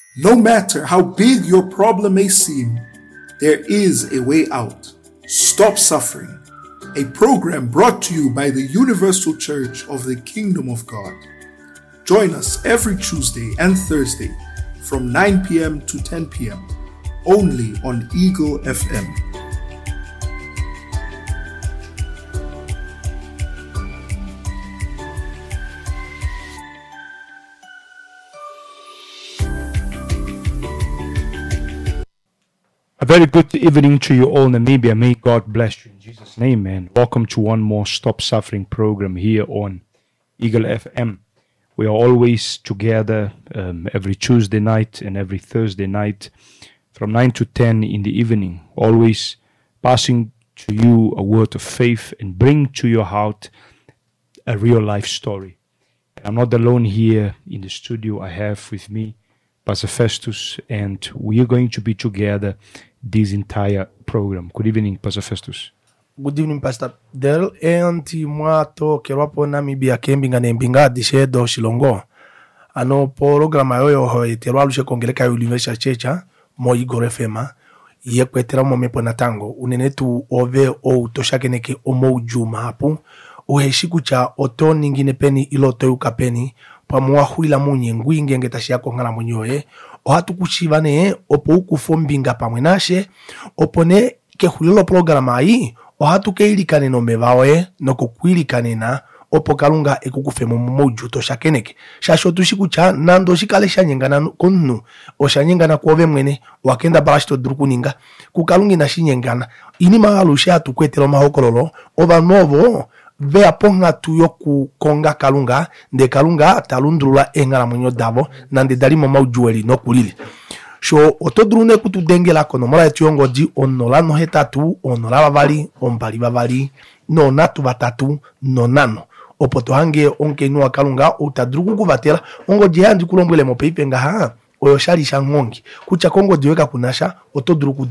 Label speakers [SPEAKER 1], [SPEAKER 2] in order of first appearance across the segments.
[SPEAKER 1] No matter how big your problem may seem, there is a way out. Stop Suffering, a program brought to you by the Universal Church of the Kingdom of God. Join us every Tuesday and Thursday from 9 p.m. to 10 p.m. only on Eagle FM.
[SPEAKER 2] A very good evening to you all, Namibia. May God bless you in Jesus' name, man. Welcome to one more Stop Suffering program here on Eagle FM. We are always together every Tuesday night and every Thursday night from 9 to 10 in the evening, always passing to you a word of faith and bring to your heart a real life story. I'm not alone here in the studio. I have with me Pastor Festus, and we are going to be together this entire program. Good evening, Pastor Festus.
[SPEAKER 3] Good evening, Pastor Del. Enti mwato kerwapo Namibia kembinga nembinga dishedo shilongo. Ano programa yoyo hoi terwalushe kongeleka Universal Church mo Igor FM yekwetera mo mepo natango unenetu ove o toshakeneke omo ujuma hapo uheshiku cha oto ningine peni iloto yukapeni pamoa huila munye ngwinge ngetashi yako ngala munyoe ohatu kushivane opo ukufombinga pamwenashe opone ke hulilo programa hii ohatu ke ilikane no mevawe no kukwirikane na opo kalunga ekukufemo moju to shakeneke shasho tushikucha nando shikale shanyengana konnu o shanyengana kwove mwene wakenda barashito drukuninga kukalungi na shinyengana ini magalusha atukwetero mahokololo ova novo ve aponga tuyo ku konga kalunga nde kalunga talundrula engala munyo davo nande dalimo maujueli no kulili sho otodrune kutudengela kono mala etiongo di onola no hetatu onola bavali ombali bavali no natu batatu no nano opoto hange onke no kalunga utadruku kuvatela ongo jehandi kulombwele mo peipenga ha oyo shali shangongi kucha kongo diweka kunasha otodruku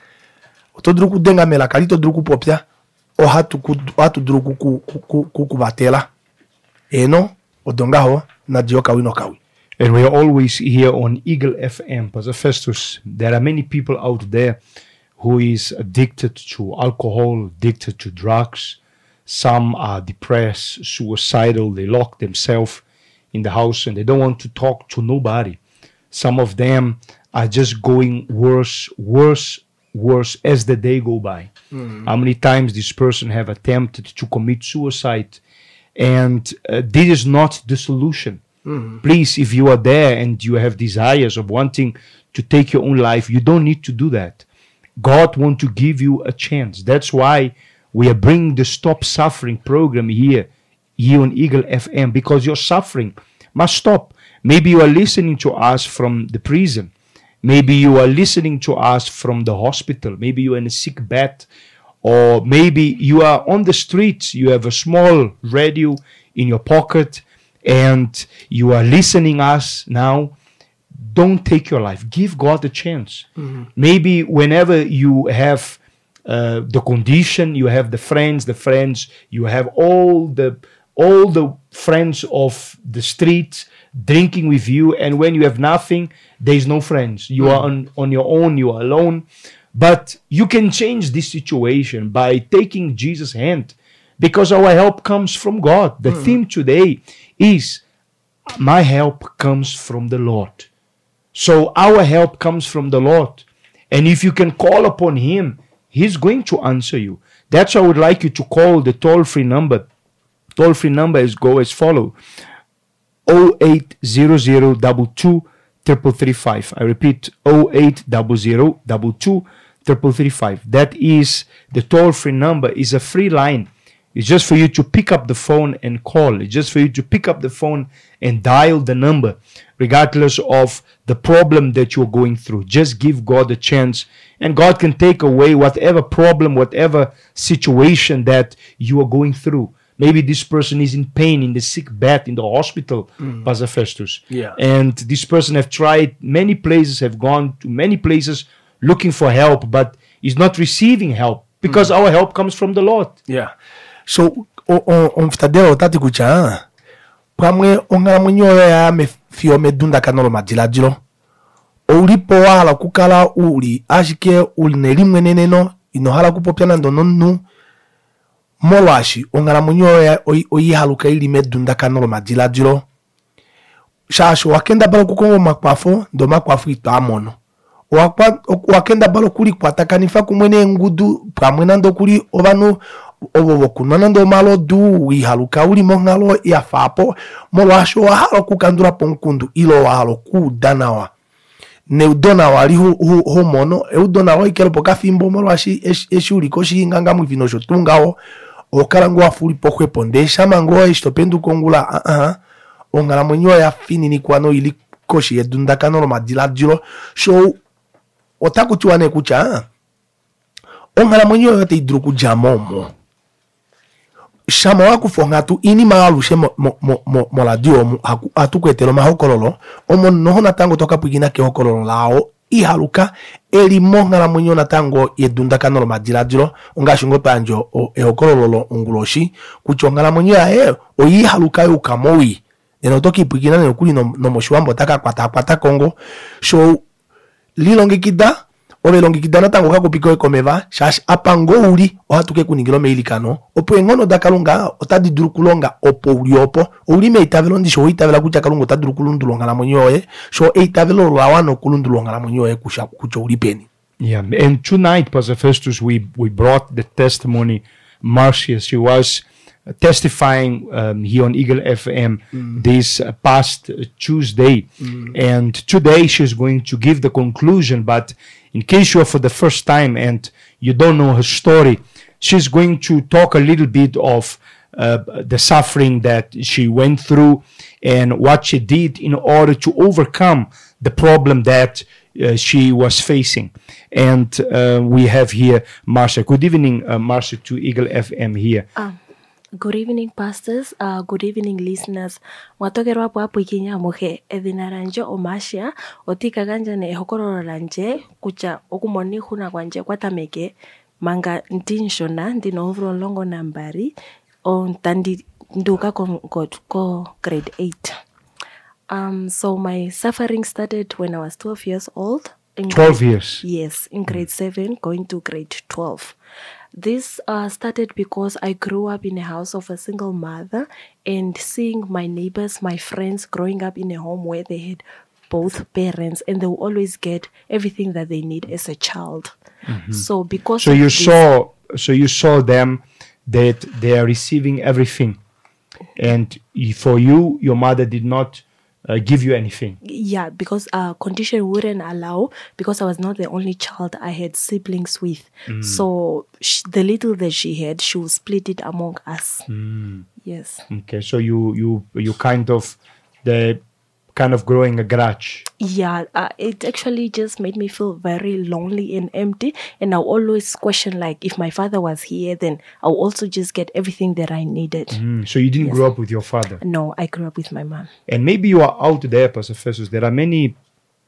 [SPEAKER 3] denga mela kalito druku popya o hatu druku kuvatela eno odongaho na dioka wino kawi.
[SPEAKER 2] And we are always here on Eagle FM, Pastor Festus. There are many people out there who is addicted to alcohol, addicted to drugs. Some are depressed, suicidal. They lock themselves in the house and they don't want to talk to nobody. Some of them are just going worse as the day go by. How many times this person have attempted to commit suicide, and this is not the solution. Please, if you are there and you have desires of wanting to take your own life, you don't need to do that. God wants to give you a chance. That's why we are bringing the Stop Suffering program here on Eagle FM, because your suffering must stop. Maybe you are listening to us from the prison. Maybe you are listening to us from the hospital. Maybe you are in a sick bed. Or maybe you are on the streets. You have a small radio in your pocket and you are listening us now. Don't take your life. Give God a chance. Maybe whenever you have the condition, you have the friends, you have all the friends of the street drinking with you, and when you have nothing, there is no friends. You are on your own, you are alone. But you can change this situation by taking Jesus' hand, because our help comes from God. The theme today is, my help comes from the Lord. So our help comes from the Lord. And if you can call upon Him, He's going to answer you. That's why I would like you to call the toll-free number. Toll-free number is go as follow: 0800 22 335. I repeat, 0800 22 335. That is the toll-free number. It's a free line. It's just for you to pick up the phone and call. It's just for you to pick up the phone and dial the number, regardless of the problem that you're going through. Just give God a chance, and God can take away whatever problem, whatever situation that you are going through. Maybe this person is in pain, in the sick bed, in the hospital, Pastor Festus.
[SPEAKER 3] Yeah.
[SPEAKER 2] And this person have tried many places, have gone to many places looking for help, but is not receiving help, because our help comes from the Lord.
[SPEAKER 3] Yeah. So, on fitadero tati kucha, pamwe onga mwenyo ya me fio me dunda kanolo majila jilo. ulipo wahala kukala uli ashike ulinelimwe neneno inohala kupopya nando nonu molwashi ongalamwenyo oyihaluka ili medunda kanolo madiladilo shasho wakenda balo kukongo makwafu ndo makwafu itamono wakenda balo kuli kwatakanifa kumwene ngudu pamwe nando kuli obanu obobo kunana ndo malo du wihaluka uli mongalo yafapo molwashi wahalo kukandura ponkundu ilo wahalo kudanawa neudona wali hu mono eudona wa ikelo pokafimbo molwashi eshuri koshi nganga mwivino shotungawo okalango afuli pohwepo ndesha mango estopendu kongula ongalamwenyo ya fini ni kwano ili koshi edunda kanolo madiladilo so otakutiwane kucha ongalamwenyo yote idruku jamomo shama wakufonga tu ini maalushe moladio atukwetelo mahokololo omo noho natango toka pwigina ke hokololo lao ihaluka eli mongalamwenyo natango yedunda kanolo madiladilo ongashungo panjo ehokololo onguloshi kuchongalamwenyo ya oyihaluka yukamowi neno toki pwigina neno kuli no moshiwambo taka kwata kongo so lilongekida obelongekida natango kakupika ekomeva shashi apango uli ohatuke kuningilo meilikano opo engono dakalunga otadiduru kulonga opo uli opo uli meitavelo ndisho uitavela kucha kalunga otadiduru kulundulonga la mwenyoye so eitavelo lawano kulundulonga la mwenyoye kucho uli peni.
[SPEAKER 2] Yeah, and tonight, Pastor Festus, we brought the testimony. Marcia, she was testifying here on Eagle FM this past Tuesday, and today she's going to give the conclusion. But in case you're for the first time and you don't know her story, she's going to talk a little bit of the suffering that she went through and what she did in order to overcome the problem that she was facing. And we have here Marcia. Good evening, Marcia, to Eagle FM here.
[SPEAKER 4] Good evening, pastors. Good evening, listeners. Mwatokero hapo ikinya mohe edina ranje omashia otika ganja ne hokororo ranje kucha okumoni huna kwanje kwatameke manga ntinshona ndino ovro longo nambari on tandi nduka ko grade 8. So my suffering started when I was 12 years old.
[SPEAKER 2] 12 years?
[SPEAKER 4] Yes, in grade 7 going to grade 12. This started because I grew up in a house of a single mother and seeing my neighbors, my friends growing up in a home where they had both parents and they will always get everything that they need as a child. So because
[SPEAKER 2] you saw them that they are receiving everything, and for you, your mother did not give you anything.
[SPEAKER 4] Yeah, because condition wouldn't allow, because I was not the only child I had siblings with. So the little that she had, she would split it among us. Yes. Okay,
[SPEAKER 2] so you kind of growing a grudge.
[SPEAKER 4] Yeah, it actually just made me feel very lonely and empty. And I always question, like, if my father was here, then I'll also just get everything that I needed.
[SPEAKER 2] So you didn't grow up with your father?
[SPEAKER 4] No, I grew up with my mom.
[SPEAKER 2] And maybe you are out there, Pastor Festus. There are many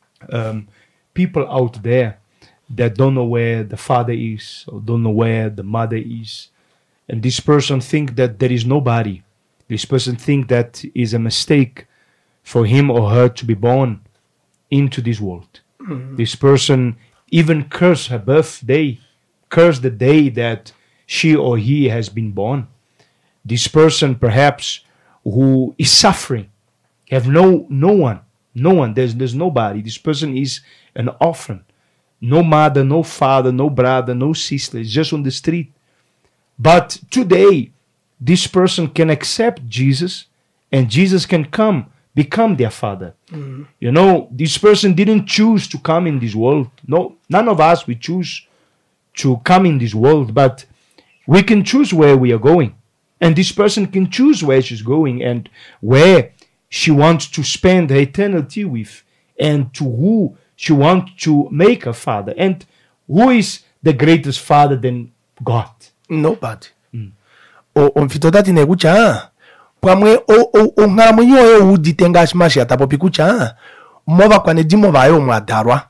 [SPEAKER 2] people out there that don't know where the father is or don't know where the mother is. And this person think that there is nobody. This person think that is a mistake for him or her to be born into this world. This person even curse her birthday, curse the day that she or he has been born. This person perhaps who is suffering, have no one, there's nobody. This person is an orphan. No mother, no father, no brother, no sister, it's just on the street. But today, this person can accept Jesus and Jesus can become their father. You know, this person didn't choose to come in this world. No, none of us, we choose to come in this world, but we can choose where we are going. And this person can choose where she's going and where she wants to spend her eternity with and to who she wants to make a father. And who is the greatest father than God?
[SPEAKER 3] Nobody. Onfitodati negucha. Pamwe o ngalamwenyo yo uditenga shimashi atapopi kucha mova kwa nedimo vayo mwadarwa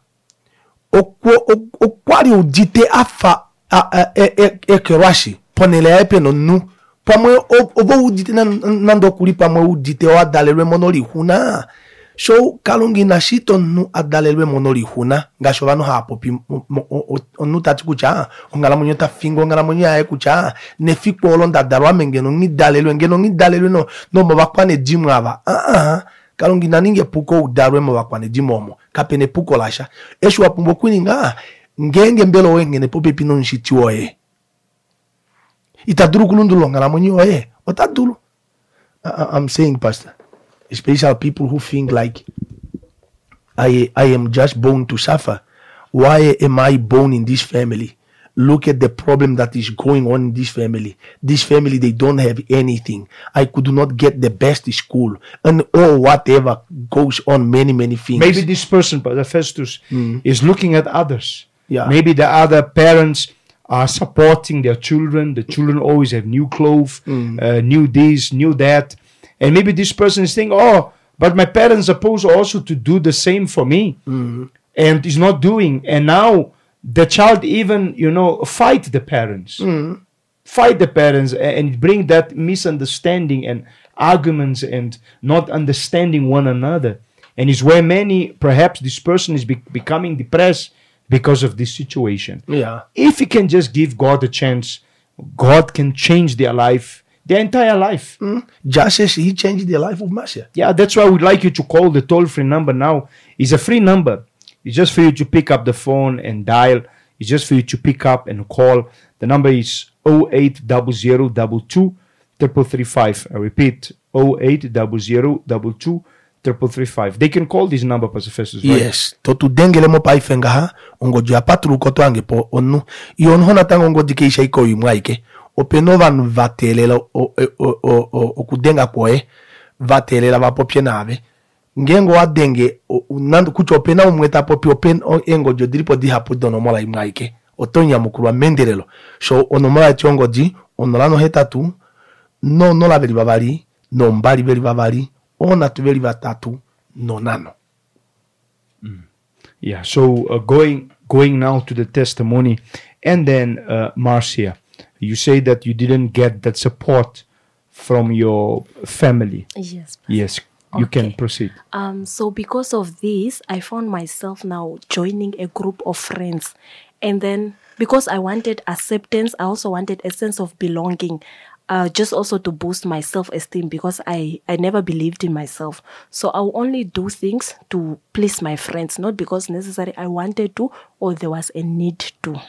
[SPEAKER 3] okwari udite afa ekerashi ponele epe no nu pamwe ovo udite nando kuli pamwe udite wa dalere monoli huna So kalungi na shito nu adalelwe monoli huna ngasho vanu hapo pi onu tati kucha ongala munyo ta fingo ongala munyo ae kucha ne fikpo olonda darwa mengeno ngi dalelwe no mabakwane jimu ava kalungi na ninge puko udarwe mabakwane jimu omo kapene puko lasha eshu wapumbo kwini nga ngenge mbelo wengene pope pino nshiti oye itaduru kulundulu ongala munyo oye otadulu. I'm saying, Pastor, especially people who think like I am just born to suffer. Why am I born in this family? Look at the problem that is going on in this family. This family, they don't have anything. I could not get the best school and or whatever goes on, many things.
[SPEAKER 2] Maybe this person, Pastor Festus, is looking at others.
[SPEAKER 3] Yeah.
[SPEAKER 2] Maybe the other parents are supporting their children. The children always have new clothes, new this, new that. And maybe this person is thinking, oh, but my parents are supposed also to do the same for me. And is not doing. And now the child even, fight the parents. Fight the parents and bring that misunderstanding and arguments and not understanding one another. And it's where perhaps this person is becoming depressed because of this situation.
[SPEAKER 3] Yeah.
[SPEAKER 2] If you can just give God a chance, God can change their life, their entire life.
[SPEAKER 3] Just as he changed the life of Marcia.
[SPEAKER 2] Yeah, that's why we'd like you to call the toll-free number now. It's a free number. It's just for you to pick up the phone and dial. It's just for you to pick up and call. The number is 080022 335. I repeat, 080022 335. They can call this number, Pastor Festus, right?
[SPEAKER 3] Yes. Totu dengele mo pai fenga ha. Ongo jia patru koto ange po onu. Ion hona tango ongo dike isha iko imwaike. Openovan vatelela o kudenga poe. Vatelela va popye nave. Ngengo wa denge nandu kucho opena umweta popi open engo jodiripo di hapu dono mola imwaike. Otonya mukuru menderelo. So onomola chongo di onolano hetatu. No la veri bavari. No mbali veri bavari. Ona tuveli vatatu no nano.
[SPEAKER 2] Yeah, so going now to the testimony, and then Marcia, you say that you didn't get that support from your family.
[SPEAKER 4] Yes.
[SPEAKER 2] Yes, you can proceed.
[SPEAKER 4] So because of this, I found myself now joining a group of friends. And then because I wanted acceptance, I also wanted a sense of belonging. Just also to boost my self-esteem, because I never believed in myself. So I'll only do things to please my friends, not because necessarily I wanted to or there was a need to.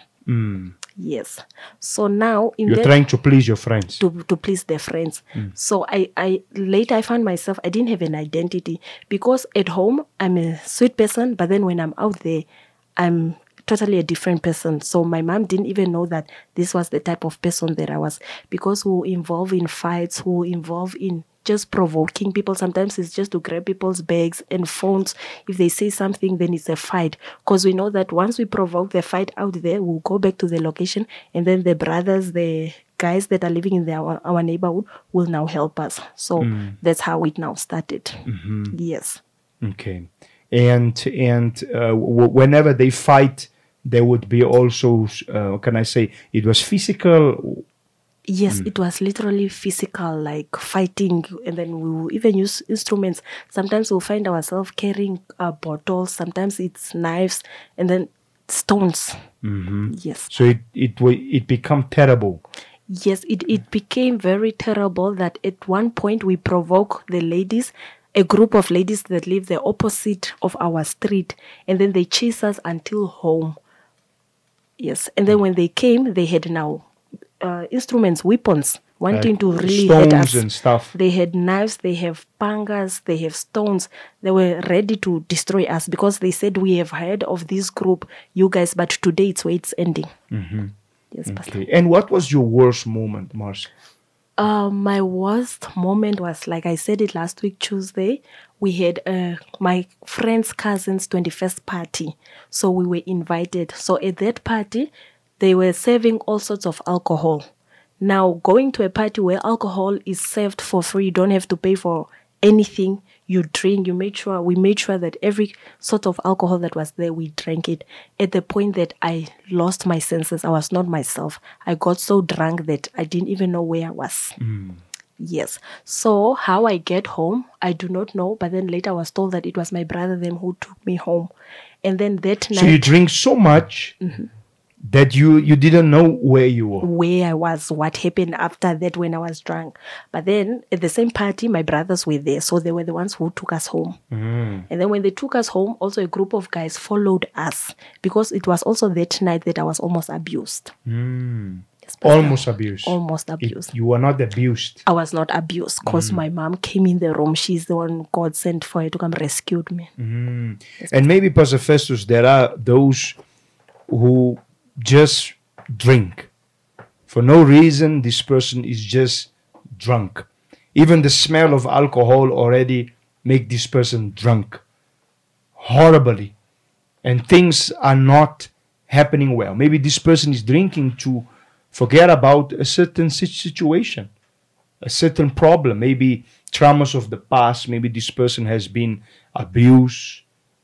[SPEAKER 4] Yes. So now
[SPEAKER 2] you're trying to please your friends.
[SPEAKER 4] To please their friends. So I later found myself, I didn't have an identity, because at home I'm a sweet person, but then when I'm out there, I'm totally a different person. So my mom didn't even know that this was the type of person that I was, because who involve in fights, who involve in just provoking people. Sometimes it's just to grab people's bags and phones. If they say something, then it's a fight, because we know that once we provoke the fight out there, we'll go back to the location, and then the brothers, the guys that are living in our neighborhood will now help us. So that's how it now started. Yes.
[SPEAKER 2] Okay. And whenever they fight, there would be also, can I say, it was physical?
[SPEAKER 4] Yes, it was literally physical, like fighting. And then we will even use instruments. Sometimes we'll find ourselves carrying bottles. Sometimes it's knives and then stones. Yes.
[SPEAKER 2] So it became terrible.
[SPEAKER 4] Yes, it became very terrible that at one point we provoke the ladies, a group of ladies that live the opposite of our street, and then they chase us until home. Yes, and then when they came, they had now instruments, weapons, wanting to really hurt us.
[SPEAKER 2] Stones and stuff.
[SPEAKER 4] They had knives, they have pangas, they have stones. They were ready to destroy us, because they said, we have heard of this group, you guys, but today it's where it's ending. Yes, Pastor.
[SPEAKER 2] Okay. And what was your worst moment, Marcia?
[SPEAKER 4] My worst moment was, like I said it last week, Tuesday. We had my friend's cousin's 21st party. So we were invited. So at that party, they were serving all sorts of alcohol. Now, going to a party where alcohol is served for free, you don't have to pay for anything. You drink, we made sure that every sort of alcohol that was there, we drank it. At the point that I lost my senses, I was not myself. I got so drunk that I didn't even know where I was. Yes. So how I get home, I do not know. But then later I was told that it was my brother then who took me home. And then that night,
[SPEAKER 2] So you drink so much that you didn't know where you were.
[SPEAKER 4] where I was, what happened after that when I was drunk. But then at the same party, my brothers were there. So they were the ones who took us home. And then when they took us home, also a group of guys followed us because it was also that night that I was almost abused. Yes, Pastor.
[SPEAKER 2] Almost abused.
[SPEAKER 4] Almost abused.
[SPEAKER 2] You were not abused.
[SPEAKER 4] I was not abused because my mom came in the room. She's the one God sent for her to come rescued me.
[SPEAKER 2] And maybe, Pastor Festus, there are those who just drink. For no reason, this person is just drunk. Even the smell of alcohol already make this person drunk. Horribly. And things are not happening well. Maybe this person is drinking to forget about a certain situation, a certain problem, maybe traumas of the past. Maybe this person has been abused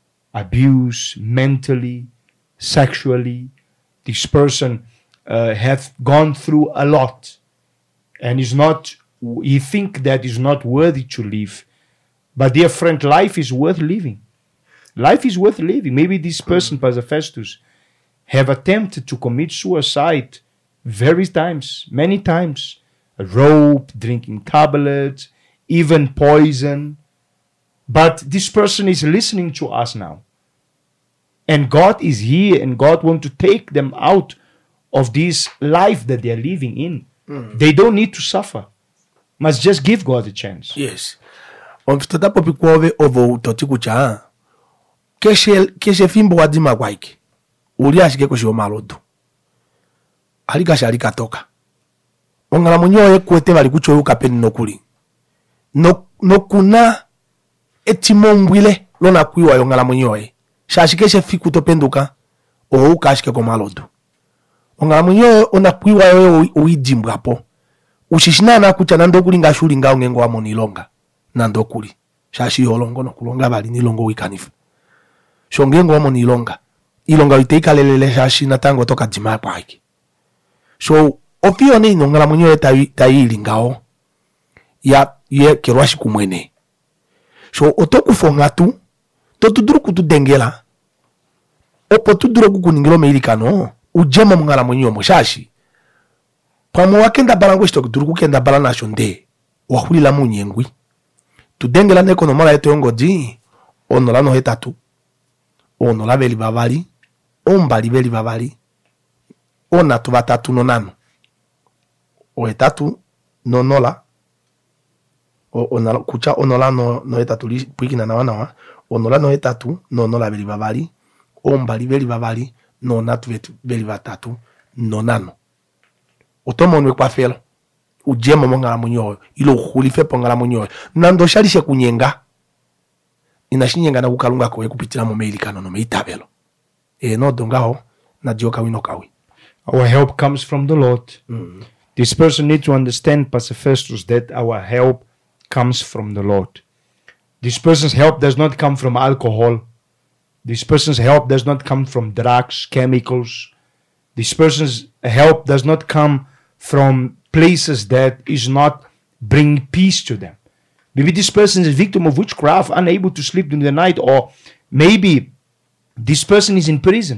[SPEAKER 2] mentally, sexually. This person have gone through a lot and he think that is not worthy to live. But dear friend, life is worth living. Life is worth living. Maybe this person, Pastor Festus, have attempted to commit suicide many times. A rope, drinking tablets, even poison. But this person is listening to us now. And God is here and God wants to take them out of this life that they are living in. They don't need to suffer. Must just give God a chance.
[SPEAKER 3] Yes. Omfitota popi kwove ovo utoti kucha. Keshe fimbo wadima kwaiki. Uli ashike kushi omalodu. Alika shalika toka. Ongala munyoye kwete bali kucho ukapeni nokuli. Nokuna etimombwile lona kwiwa yongala munyoye. Shashikeshe fiku topenduka o ukashike komalodu. Ongala munyoye ona kwiwa yoyo uijimbwapo. Ushishina na kucha nandokuli ngashuli nga ungengo wa monilonga. Nandokuli. Shashi yolongo no kulonga bali nilongo wikanifu. Shongengo wa monilonga. Ilonga witeika lelele shashi na tango toka jima kwa hiki. So, ofio ni ngala munyoye taili ngao. Ya kirwashi kumwene. So, otoku fongatu. Totuduru kutudengela. Opo tuduru kukuningilo meirikano. Ujema mungala munyoye moshashi. Pamo wakenda balango shito kuduru kukenda balana shonde. Wahuli la munyengwi. Tudengela neko nomala yeto yongo di. Onola no hetatu. Onola beli babali. Ombali beli babali. Ona tu batatu no nano. O etatu no nola. Onala kucha onola no etatu li puiki na nawa. Onola no etatu no nola beli babali. Ombali beli babali. No natu beli batatu no nano. Otomo nwe kwa felo. Ujema mongala munyoyo. Ilo hulife pongala munyoyo. Nando shalishe kunyenga. Inashinyenga na kukalunga kowe kupitila mumeili kano no meitabelo. No dongao na joka wino kawi.
[SPEAKER 2] Our help comes from the Lord. This person needs to understand, Pastor Festus, that our help comes from the Lord. This person's help does not come from alcohol. This person's help does not come from drugs, chemicals. This person's help does not come from places that is not bringing peace to them. Maybe this person is a victim of witchcraft, unable to sleep during the night, or maybe this person is in prison.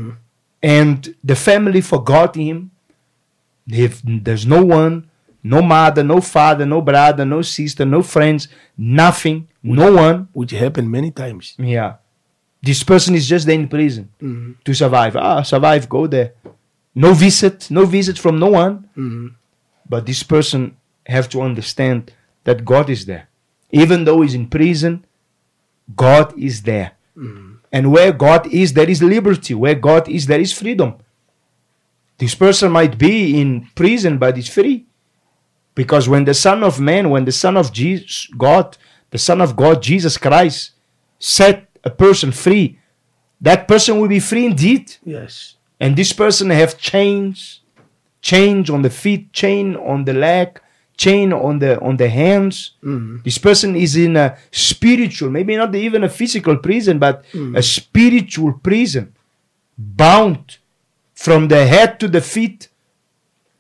[SPEAKER 2] And the family forgot him. There's no one, no mother, no father, no brother, no sister, no friends, nothing, no one.
[SPEAKER 3] Which happened many times.
[SPEAKER 2] Yeah. This person is just there in prison to survive. Survive, go there. No visit from no one. But this person have to understand that God is there. Even though he's in prison, God is there. And where God is, there is liberty. Where God is, there is freedom. This person might be in prison, but he's free. Because when the Son of Man, when the Son of God, the Son of God, Jesus Christ, set a person free, that person will be free indeed.
[SPEAKER 3] Yes.
[SPEAKER 2] And this person have chains on the feet, chain on the leg, chain on the hands. This person is in a spiritual, maybe not even a physical prison, but a spiritual prison, bound from the head to the feet,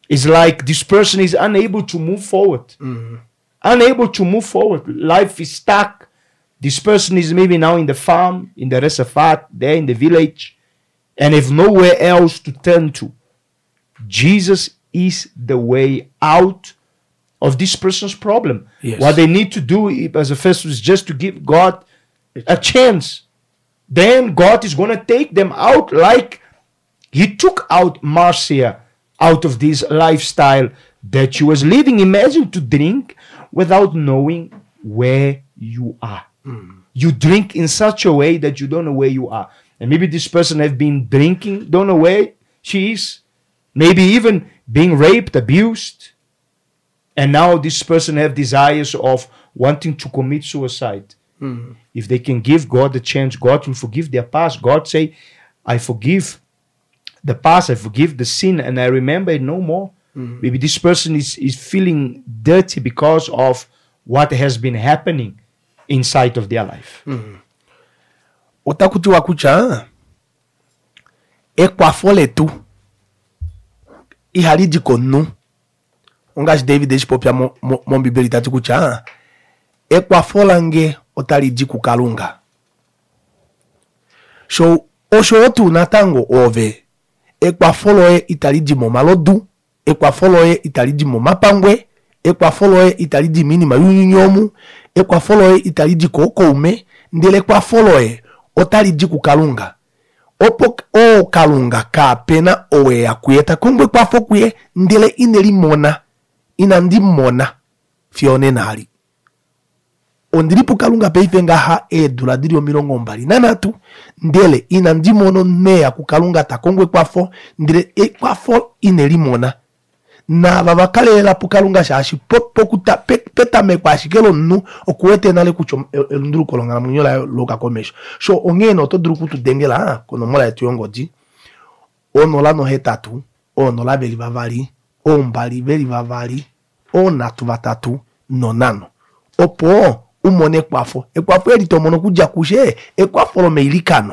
[SPEAKER 2] It's like this person is unable to move forward. Unable to move forward. Life is stuck. This person is maybe now in the farm, in the reservoir, there in the village, and have nowhere else to turn to. Jesus is the way out of this person's problem.
[SPEAKER 3] Yes.
[SPEAKER 2] What they need to do as a first is just to give God a chance. Then God is going to take them out like he took out Marcia out of this lifestyle that she was living. Imagine to drink without knowing where you are. You drink in such a way that you don't know where you are. And maybe this person has been drinking, don't know where she is. Maybe even being raped, abused. And now this person have desires of wanting to commit suicide. If they can give God a chance, God will forgive their past. God say, I forgive the past, I forgive the sin, and I remember it no more. Maybe this person is feeling dirty because of what has been happening inside of their life.
[SPEAKER 3] Otakuti wakucha ekwafole tu ihaliji konu ongas David espopia mon bibeli tatu kucha ekwafola nge otaliji kukalunga so osho otu natango ove ekwafolo e italiji momalodu ekwafolo e italiji momapangwe ekwafolo e italiji minima yunyonyomu ekwafolo e italiji kokoume ndele ekwafolo e otaliji kukalunga opo o kalunga ka pena owe akuyeta kongwe kwafo kuye ndele ineli mona inandi mona fione nali ondiripo kalunga peifenga ha edula dirio mirongo mbali nanatu ndele inandi mono nea kukalunga takongwe kwafo ndele kwafo ineli mona na babakalela pukalunga shashi pokuta petame kwa shikelo nu okuete nale kucho nduru kolonga munyola loka komesho so ongeno to duru kutu dengela kono mola etuyongodi ono la no hetatu ono la beli bavari o mbali beli bavari o natu batatu nonano opo umone kwafo ekwafo edito mono kuja kushe ekwafo lo meilikano.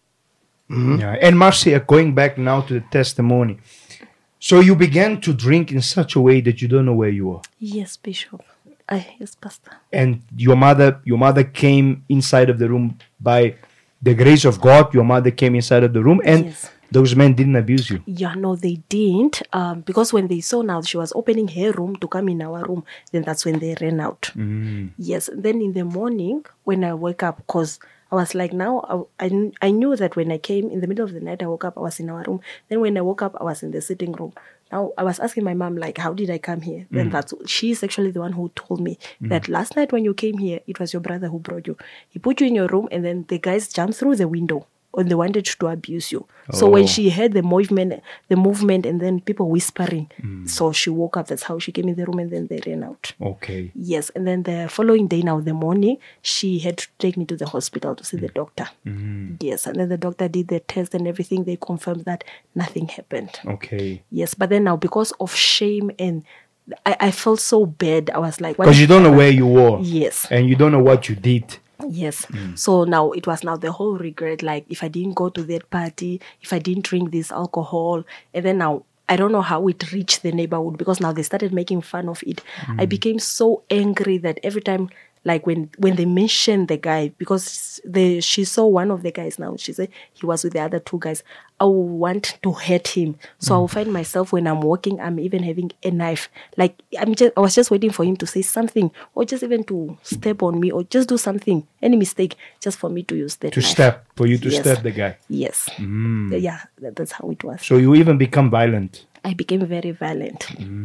[SPEAKER 2] Yeah. And Marcia, going back now to the testimony. So you began to drink in such a way that you don't know where you are.
[SPEAKER 4] Yes, Bishop. Yes, Pastor.
[SPEAKER 2] And your mother came inside of the room by the grace of God. Your mother came inside of the room, and
[SPEAKER 4] Yes.
[SPEAKER 2] those men didn't abuse you.
[SPEAKER 4] Yeah, no, they didn't. Because when they saw now she was opening her room to come in our room, then that's when they ran out. Yes. Then in the morning, when I woke up, because I was like, now, I knew that when I came in the middle of the night, I woke up, I was in our room. Then when I woke up, I was in the sitting room. Now, I was asking my mom, like, how did I come here? Then she's actually the one who told me that last night when you came here, it was your brother who brought you. He put you in your room, and then the guys jumped through the window. And they wanted to abuse you. So when she heard the movement, and then people whispering, so she woke up. That's how she came in the room, and then they ran out.
[SPEAKER 2] Okay.
[SPEAKER 4] Yes, and then the following day, now the morning, she had to take me to the hospital to see the doctor. Yes, and then the doctor did the test and everything. They confirmed that nothing happened.
[SPEAKER 2] Okay.
[SPEAKER 4] Yes, but then now because of shame and I felt so bad. I was like,
[SPEAKER 2] Because you don't know where you were.
[SPEAKER 4] Yes.
[SPEAKER 2] And you don't know what you did.
[SPEAKER 4] Yes. So now it was now the whole regret, like if I didn't go to that party, if I didn't drink this alcohol, and then now I don't know how it reached the neighborhood because now they started making fun of it. I became so angry that every time, like when they mentioned the guy, because she saw one of the guys now, she said he was with the other two guys. I would want to hurt him. So I will find myself when I'm walking, I'm even having a knife. Like I was just waiting for him to say something or just even to step on me or just do something, any mistake, just for me to use that knife.
[SPEAKER 2] For you to stab the guy.
[SPEAKER 4] Yes. Yeah, that's how it was.
[SPEAKER 2] So you even become violent.
[SPEAKER 4] I became very violent.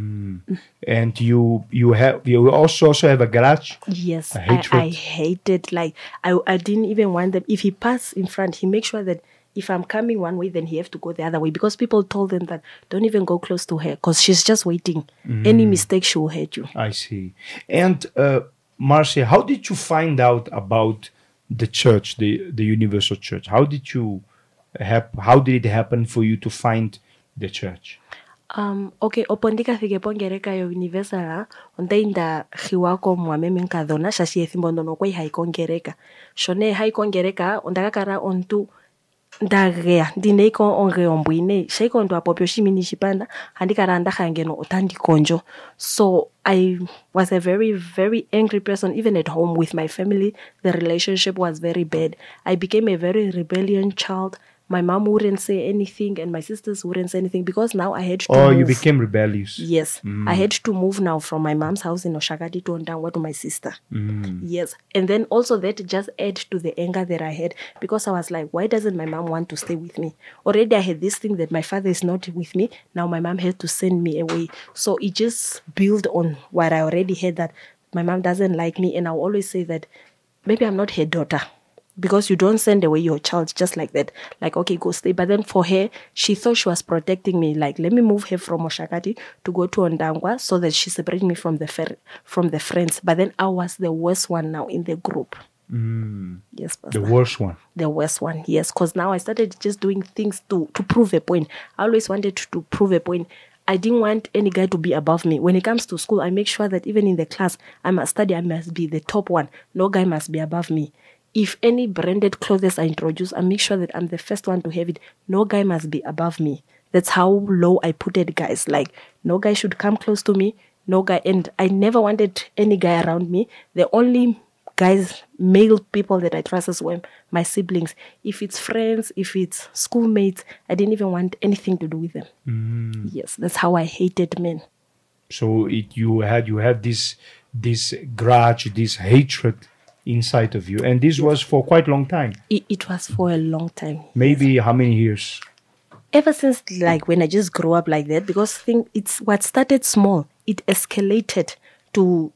[SPEAKER 2] And you also have a grudge.
[SPEAKER 4] Yes,
[SPEAKER 2] A hatred.
[SPEAKER 4] I hated, like, I didn't even want them. If he passed in front, he makes sure that if I'm coming one way, then he have to go the other way. Because people told them that don't even go close to her because she's just waiting. Any mistake, she will hurt you.
[SPEAKER 2] I see. And Marcia, how did you find out about the church, the Universal Church? How did it happen for you to find the church?
[SPEAKER 4] Okay, opondika fike pongereka yo universal ontainda khiwako mwameme nkadhona shashi ethimbo ndono kwai haikongereka shone haikongereka ondakakara ontu ndagea ndineko ongeombwine shaikondo apopyo shimini shipanda handikaranda hangeno otandi konjo. So I was a very, very angry person. Even at home with my family, the relationship was very bad. I became a very rebellious child. My mom wouldn't say anything and my sisters wouldn't say anything because now I had to move.
[SPEAKER 2] You became rebellious.
[SPEAKER 4] Yes. I had to move now from my mom's house in Oshakati to Ondangwa to my sister. Yes. And then also that just added to the anger that I had because I was like, why doesn't my mom want to stay with me? Already I had this thing that my father is not with me. Now my mom had to send me away. So it just built on what I already had, that my mom doesn't like me. And I always say that maybe I'm not her daughter. Because you don't send away your child just like that. Like, okay, go stay. But then for her, she thought she was protecting me. Like, let me move her from Oshakati to go to Ondangwa so that she separated me from the friends. But then I was the worst one now in the group. Yes, Pastor.
[SPEAKER 2] The worst one.
[SPEAKER 4] The worst one, yes. Because now I started just doing things to prove a point. I always wanted to prove a point. I didn't want any guy to be above me. When it comes to school, I make sure that even in the class, I must study, I must be the top one. No guy must be above me. If any branded clothes I introduce, I make sure that I'm the first one to have it. No guy must be above me. That's how low I put it, guys. Like, no guy should come close to me. No guy. And I never wanted any guy around me. The only guys, male people that I trusted were my siblings. If it's friends, if it's schoolmates, I didn't even want anything to do with them. Yes, that's how I hated men.
[SPEAKER 2] So you had this grudge, this hatred inside of you, and this was for quite a long time.
[SPEAKER 4] It was for a long time.
[SPEAKER 2] Maybe how many years?
[SPEAKER 4] Ever since, like, when I just grew up like that, because it's what started small, it escalated to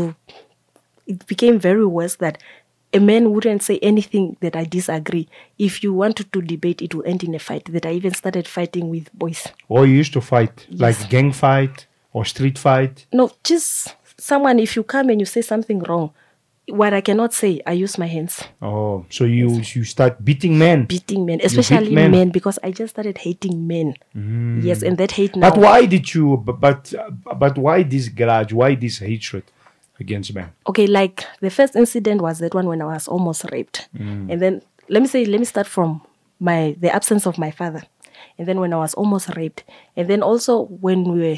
[SPEAKER 4] it became very worse that a man wouldn't say anything that I disagree. If you wanted to debate, it will end in a fight. That I even started fighting with boys.
[SPEAKER 2] Oh, you used to fight? Yes. Like gang fight or street fight?
[SPEAKER 4] No, just someone, if you come and you say something wrong, what I cannot say, I use my hands.
[SPEAKER 2] Oh, so you start beating men?
[SPEAKER 4] Beating men, especially men, because I just started hating men. Yes, and that hate now.
[SPEAKER 2] But why did you, but why this grudge, why this hatred against men?
[SPEAKER 4] Okay, like the first incident was that one when I was almost raped. And then, let me start from the absence of my father. And then when I was almost raped. And then also when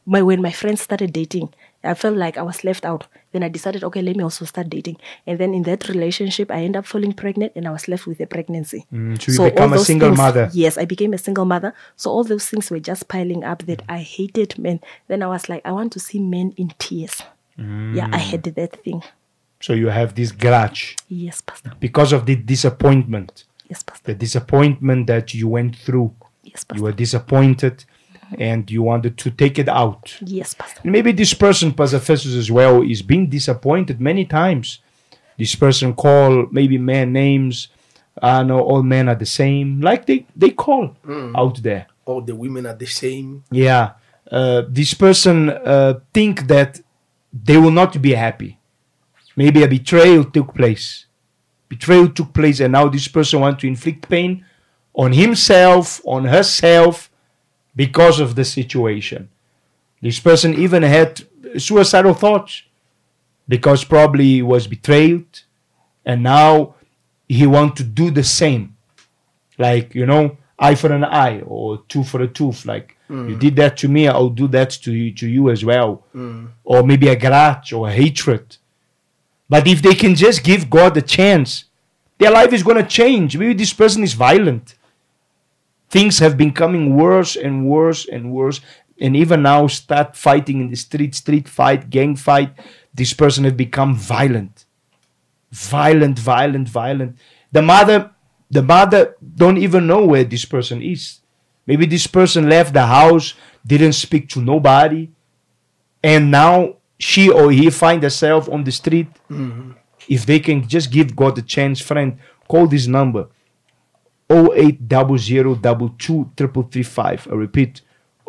[SPEAKER 4] my friends started dating, I felt like I was left out. Then I decided, okay, let me also start dating. And then in that relationship, I ended up falling pregnant and I was left with a pregnancy.
[SPEAKER 2] So you become a single mother.
[SPEAKER 4] Yes, I became a single mother. So all those things were just piling up that I hated men. Then I was like, I want to see men in tears. Yeah, I had that thing.
[SPEAKER 2] So you have this grudge.
[SPEAKER 4] Yes, Pastor.
[SPEAKER 2] Because of the disappointment.
[SPEAKER 4] Yes, Pastor.
[SPEAKER 2] The disappointment that you went through.
[SPEAKER 4] Yes, Pastor.
[SPEAKER 2] You were disappointed. And you wanted to take it out.
[SPEAKER 4] Yes, Pastor.
[SPEAKER 2] And maybe this person, Pastor Festus as well, is being disappointed many times. This person call maybe men names. I know all men are the same. Like they call out there.
[SPEAKER 3] All the women are the same.
[SPEAKER 2] Yeah. This person think that they will not be happy. Maybe a betrayal took place. Betrayal took place and now this person wants to inflict pain on himself, on herself, because of the situation. This person even had suicidal thoughts because probably he was betrayed and now he wants to do the same. Like, eye for an eye or tooth for a tooth. Like, you did that to me, I'll do that to you as well. Or maybe a grudge or a hatred. But if they can just give God a chance, their life is going to change. Maybe this person is violent. Things have been coming worse and worse and worse. And even now start fighting in the street fight, gang fight. This person has become violent. Violent. The mother don't even know where this person is. Maybe this person left the house, didn't speak to nobody. And now she or he find herself on the street. If they can just give God a chance, friend, call this number. 0800223335. I repeat,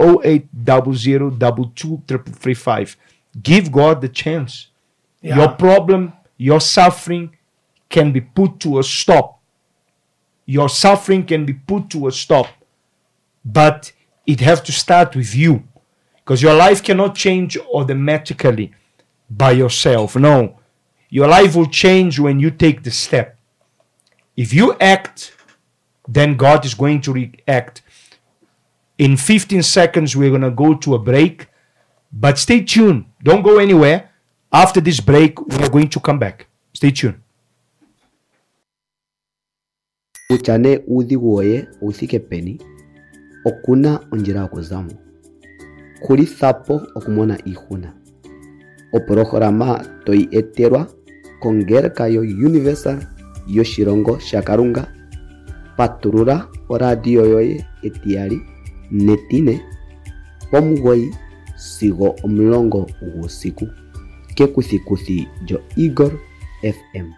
[SPEAKER 2] 0800223335. Give God the chance. Yeah. Your problem, your suffering can be put to a stop. Your suffering can be put to a stop. But it has to start with you. Because your life cannot change automatically by yourself. No. Your life will change when you take the step. If you act then God is going to react. In 15 seconds, we're going to go to a break. But stay tuned. Don't go anywhere. After this break, we are going to come back. Stay tuned.
[SPEAKER 5] Uchane uthi woye uthike peni. Okuna onjira kuzamu. Kuri thapo okumona ihuna. Oporojorama toi eterwa kongerka yo universal yo shirongo shakarunga. Paturura oradio yoye etiari netine pomugoi sigo omlongo usiku kekuthikuthi jo Igor FM.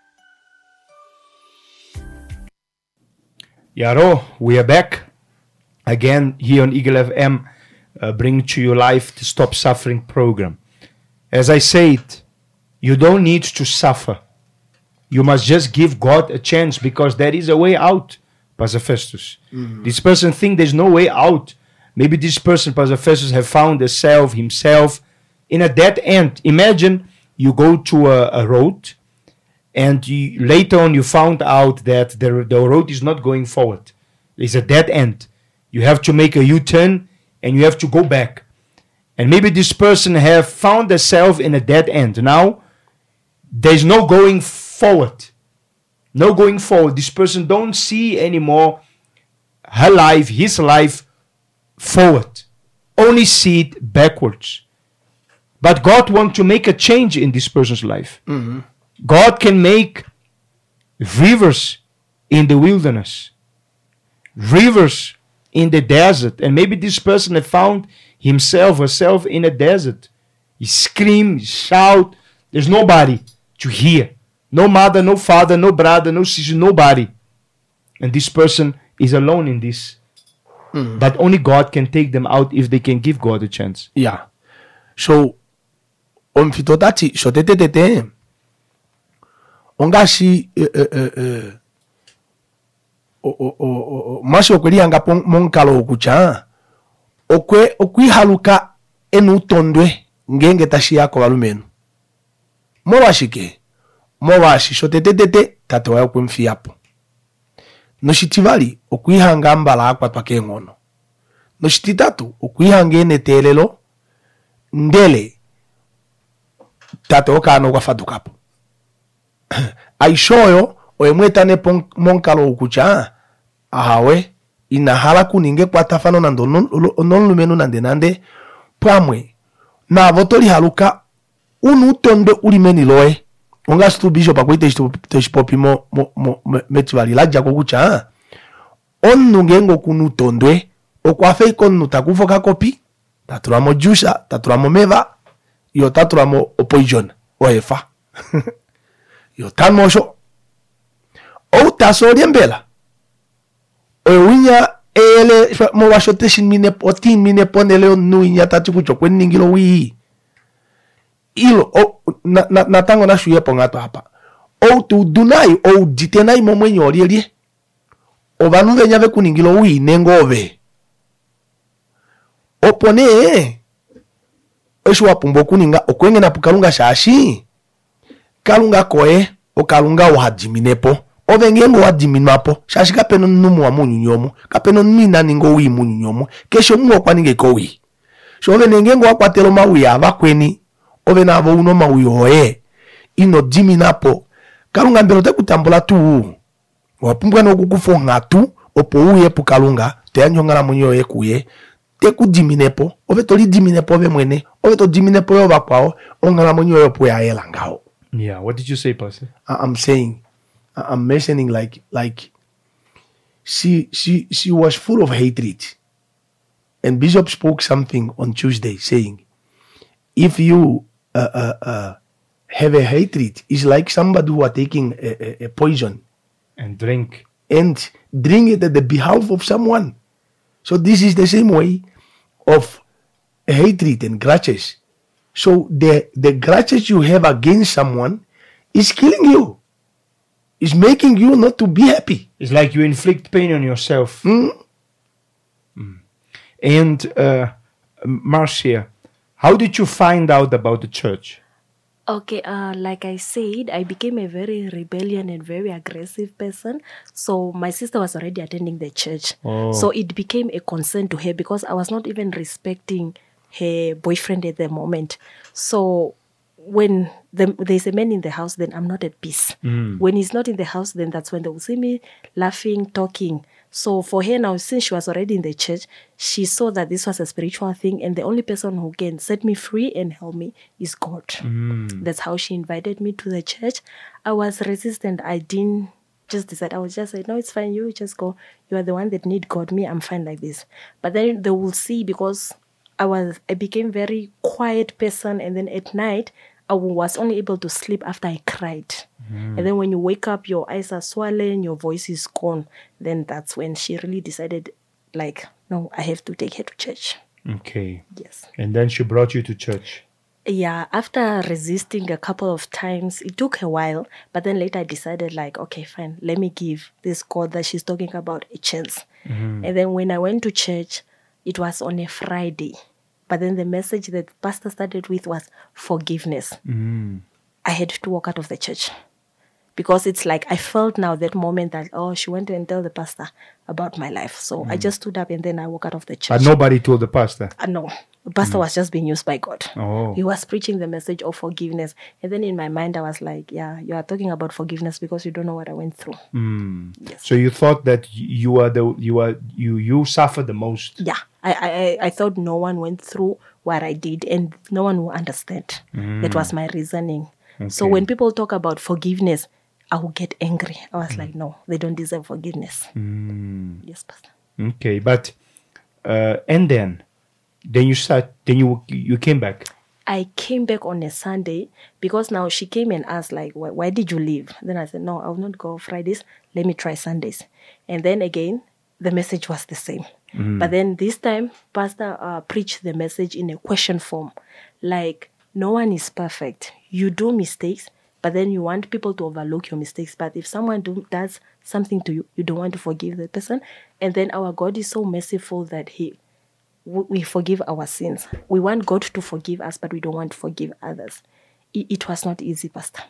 [SPEAKER 2] Yaro, we are back again here on Eagle FM, bringing to you live the Stop Suffering program. As I said, you don't need to suffer. You must just give God a chance, because there is a way out, Pastor Festus. This person thinks there's no way out. Maybe this person, Pastor Festus, have found himself in a dead end. Imagine you go to a road, and later on you found out that the road is not going forward. It's a dead end. You have to make a U-turn, and you have to go back. And maybe this person have found herself in a dead end. Now, there's no going forward. No going forward. This person don't see anymore his life forward. Only see it backwards. But God wants to make a change in this person's life. Mm-hmm. God can make rivers in the wilderness, rivers in the desert. And maybe this person has found herself in a desert. He screams, he shouts. There's nobody to hear. No mother, no father, no brother, no sister, nobody. And this person is alone in this. Mm. But only God can take them out if they can give God a chance.
[SPEAKER 3] Yeah. So, fitotati shotetete. Ongashi mashi okwelianga monkalo okucha okwihaluka enutondwe ngenge tashi yako balumenu mowashi shotetete tate wayo kwemfiapo noshitivali okwihanga mbala akwatwa kengono noshititatu okwihanga enetelelo ndele tate okano kwafadukapo aishoyo oyemwetane monkalo okucha ahawe inahala kuninge kwatafano nando nonlumenu nande pamwe na votoli haluka unutondwe ulimeni loe onga stu bishop akwite teshpopi metivali laja kokucha onnungengo kunutondwe okwafe ikonu takufoka kopi taturamo juice taturamo meva yo taturamo opoijon oefa yo tanmosho o tasori mbela owinya ele mo washote shinmine potin mine ponele nuinya tatikucho kweningilo wi ilo na tango na shuye pongato hapa o tu dunai o ditenai momwenyo olielie o banu venya ve kuningilo wi nengove opone esho apumbo kuninga okwenge na pukalunga shashi kalunga koe o kalunga o hadiminepo o vengengo hadiminapo shashi kapeno numu wa munyunyomu kapeno nina ningo wi munyunyomu kesho muo kwa ninge kowi so venengengo wakwatelo mawi avakweni ove navo uno mawi oe ino diminapo kalunga mbelo te kutambula tu wapumbwa no kukufo ngatu opo uye pu kalunga te anyongala munyo ye kuye te kudiminepo ove toli diminepo ove mwene ove to diminepo yo bakwao ongala munyo yo pu ya elangao.
[SPEAKER 2] Yeah, what did you say, Pastor?
[SPEAKER 3] I'm mentioning like she was full of hatred. And Bishop spoke something on Tuesday saying, if you have a hatred, it's like somebody who are taking a poison
[SPEAKER 2] and drink
[SPEAKER 3] it at the behalf of someone. So this is the same way of hatred and grudges. So the grudges you have against someone is killing you. It's making you not to be happy.
[SPEAKER 2] It's like you inflict pain on yourself. Mm. Mm. And Marcia, how did you find out about the church?
[SPEAKER 4] Okay, like I said, I became a very rebellion and very aggressive person. So my sister was already attending the church.
[SPEAKER 2] Oh.
[SPEAKER 4] So it became a concern to her because I was not even respecting her boyfriend at the moment. So when there's a man in the house, then I'm not at peace. When he's not in the house, then that's when they will see me laughing, talking. So for her now, since she was already in the church, she saw that this was a spiritual thing, and the only person who can set me free and help me is God. That's how she invited me to the church. I was resistant. I didn't just decide. I was just like, no, it's fine. You just go. You are the one that need God. Me, I'm fine like this. But then they will see, because I became very quiet person, and then at night I was only able to sleep after I cried. And then when you wake up, your eyes are swollen, your voice is gone. Then that's when she really decided, like, no, I have to take her to church.
[SPEAKER 2] Okay.
[SPEAKER 4] Yes.
[SPEAKER 2] And then she brought you to church.
[SPEAKER 4] Yeah, after resisting a couple of times, it took a while, but then later I decided, like, okay, fine, let me give this God that she's talking about a chance. And then when I went to church, it was on a Friday. But then the message that pastor started with was forgiveness. I had to walk out of the church. Because it's like I felt now that moment that, oh, she went and tell the pastor about my life. So I just stood up and then I walked out of the church.
[SPEAKER 2] But nobody told the pastor.
[SPEAKER 4] No, the pastor was just being used by God.
[SPEAKER 2] Oh.
[SPEAKER 4] He was preaching the message of forgiveness. And then in my mind, I was like, yeah, you are talking about forgiveness because you don't know what I went through. Yes.
[SPEAKER 2] So you thought that you suffered the most.
[SPEAKER 4] Yeah, I thought no one went through what I did and no one will understand. That was my reasoning. So
[SPEAKER 2] Okay.
[SPEAKER 4] when people talk about forgiveness, I will get angry. I was like, no, they don't deserve forgiveness. Yes, Pastor.
[SPEAKER 2] Okay, but and then you came back.
[SPEAKER 4] I came back on a Sunday because now she came and asked, like, why did you leave? Then I said, no, I will not go Fridays. Let me try Sundays. And then again, the message was the same. But then this time, Pastor preached the message in a question form. Like, no one is perfect. You do mistakes, but then you want people to overlook your mistakes. But if someone does something to you, you don't want to forgive the person. And then our God is so merciful that we forgive our sins. We want God to forgive us, but we don't want to forgive others. It was not easy, Pastor.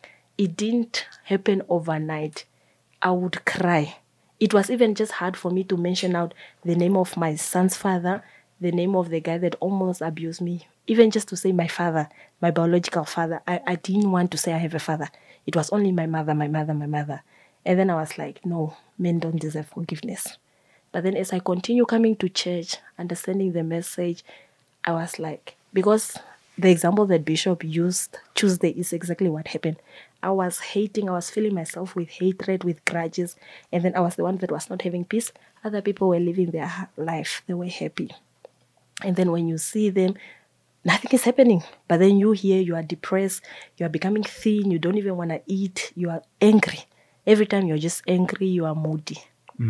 [SPEAKER 4] It didn't happen overnight. I would cry. It was even just hard for me to mention out the name of my son's father, the name of the guy that almost abused me. Even just to say my father, my biological father. I didn't want to say I have a father. It was only my mother, my mother, my mother. And then I was like, no, men don't deserve forgiveness. But then as I continue coming to church, understanding the message, I was like, because the example that Bishop used Tuesday is exactly what happened. I was filling myself with hatred, with grudges, and then I was the one that was not having peace. Other people were living their life. They were happy. And then when you see them, nothing is happening. But then you hear, you are depressed, you are becoming thin, you don't even want to eat, you are angry. Every time you're just angry, you are moody.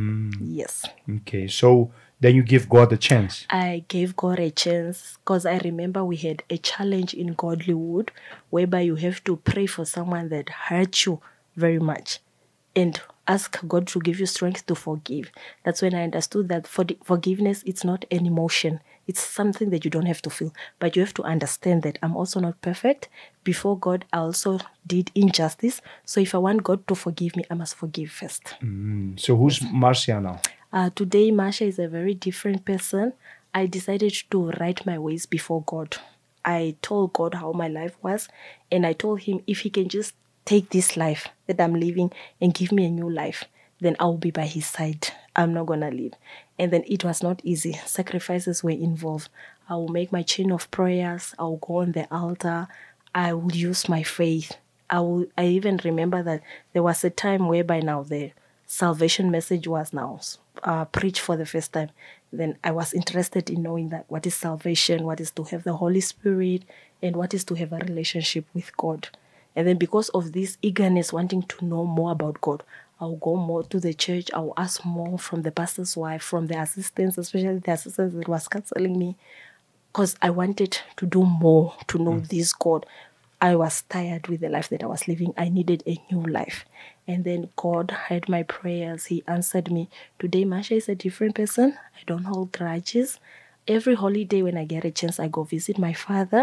[SPEAKER 4] Yes.
[SPEAKER 2] Okay, so then you give God a chance.
[SPEAKER 4] I gave God a chance because I remember we had a challenge in Godlywood whereby you have to pray for someone that hurt you very much and ask God to give you strength to forgive. That's when I understood that forgiveness, it's not an emotion. It's something that you don't have to feel. But you have to understand that I'm also not perfect. Before God, I also did injustice. So if I want God to forgive me, I must forgive first.
[SPEAKER 2] So who's Marcia now?
[SPEAKER 4] Today, Marcia is a very different person. I decided to right my ways before God. I told God how my life was, and I told him if he can just take this life that I'm living and give me a new life, then I'll be by his side. I'm not going to leave. And then it was not easy. Sacrifices were involved. I will make my chain of prayers. I will go on the altar. I will use my faith. I even remember that there was a time whereby now the salvation message was now preached for the first time. Then I was interested in knowing that what is salvation, what is to have the Holy Spirit, and what is to have a relationship with God. And then because of this eagerness, wanting to know more about God, I'll go more to the church. I'll ask more from the pastor's wife, from the assistants, especially the assistants that was counseling me, because I wanted to do more to know this God. I was tired with the life that I was living. I needed a new life. And then God heard my prayers. He answered me. Today, Marcia is a different person. I don't hold grudges. Every holiday when I get a chance, I go visit my father.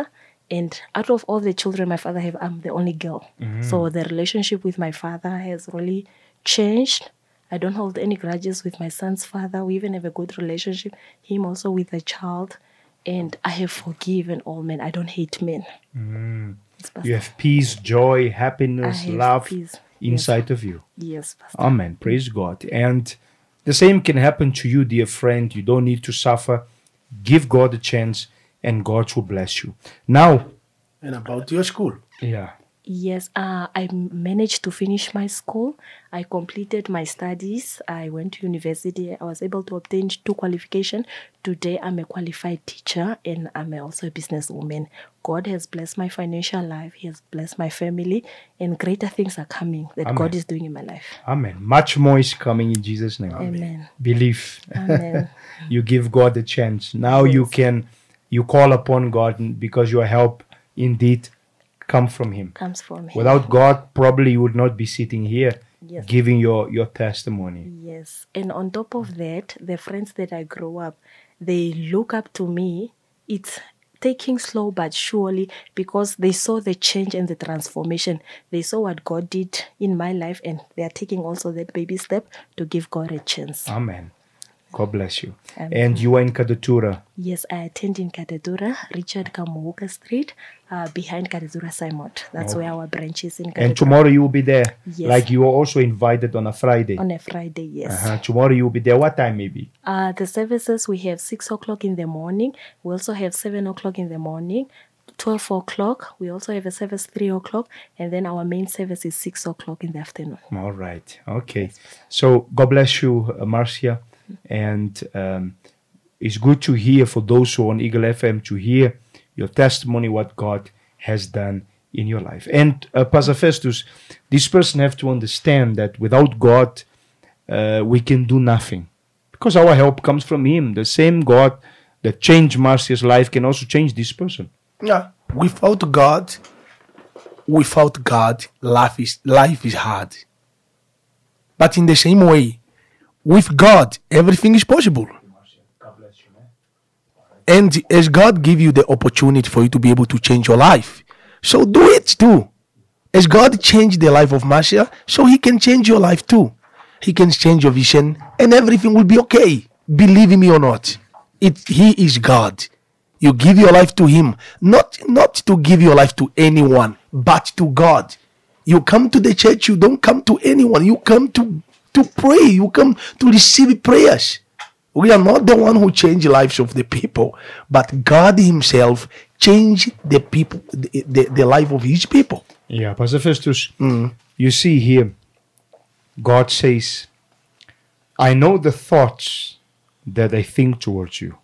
[SPEAKER 4] And out of all the children my father have, I'm the only girl. So the relationship with my father has really changed. I don't hold any grudges with my son's father. We even have a good relationship. Him also with the child. And I have forgiven all men. I don't hate men. Yes, Pastor.
[SPEAKER 2] You have peace, joy,
[SPEAKER 4] I
[SPEAKER 2] happiness,
[SPEAKER 4] have
[SPEAKER 2] love
[SPEAKER 4] peace.
[SPEAKER 2] inside of you.
[SPEAKER 4] Yes, Pastor.
[SPEAKER 2] Amen. Praise God. And the same can happen to you, dear friend. You don't need to suffer. Give God a chance and God will bless you. Now,
[SPEAKER 3] And about your school.
[SPEAKER 2] yeah.
[SPEAKER 4] Yes, I managed to finish my school. I completed my studies. I went to university. I was able to obtain 2 qualifications. Today, I'm a qualified teacher and I'm also a businesswoman. God has blessed my financial life. He has blessed my family, and greater things are coming that
[SPEAKER 2] Amen.
[SPEAKER 4] God is doing in my life.
[SPEAKER 2] Amen. Much more is coming in Jesus' name.
[SPEAKER 4] Amen.
[SPEAKER 2] Believe.
[SPEAKER 4] Amen.
[SPEAKER 2] You give God a chance. Now you call upon God because your help indeed come from Him.
[SPEAKER 4] Comes from Him.
[SPEAKER 2] Without God, probably you would not be sitting here
[SPEAKER 4] Yes.
[SPEAKER 2] giving your testimony.
[SPEAKER 4] Yes. And on top of that, the friends that I grew up, they look up to me. It's taking slow but surely because they saw the change and the transformation. They saw what God did in my life and they are taking also that baby step to give God a chance.
[SPEAKER 2] Amen. God bless you.
[SPEAKER 4] Amen.
[SPEAKER 2] And you are in Kadatura.
[SPEAKER 4] Yes, I attend in Kadadura, Richard Kamuuka Street, behind Kadadura Simot. That's where our branch is in Kadadura.
[SPEAKER 2] And tomorrow you will be there.
[SPEAKER 4] Yes.
[SPEAKER 2] Like you are also invited on a Friday.
[SPEAKER 4] On a Friday, yes.
[SPEAKER 2] Tomorrow you will be there. What time maybe?
[SPEAKER 4] The services, we have 6 o'clock in the morning. We also have 7 o'clock in the morning, 12 o'clock. We also have a service 3 o'clock. And then our main service is 6 o'clock in the afternoon.
[SPEAKER 2] All right. Okay. So God bless you, Marcia. And it's good to hear for those who are on Eagle FM to hear your testimony, what God has done in your life. And Pastor Festus, this person have to understand that without God, we can do nothing. Because our help comes from Him. The same God that changed Marcia's life can also change this person.
[SPEAKER 3] Yeah. Without God, life is hard. But in the same way, with God, everything is possible. And as God give you the opportunity for you to be able to change your life, so do it too. As God changed the life of Marcia, so He can change your life too. He can change your vision and everything will be okay. Believe me or not, He is God. You give your life to Him, not to give your life to anyone, but to God. You come to the church, you don't come to anyone. You come to pray. You come to receive prayers. We are not the one who change lives of the people, but God Himself changed the people, the life of His people.
[SPEAKER 2] Yeah, Pastor Festus, you see here, God says, I know the thoughts that I think towards you.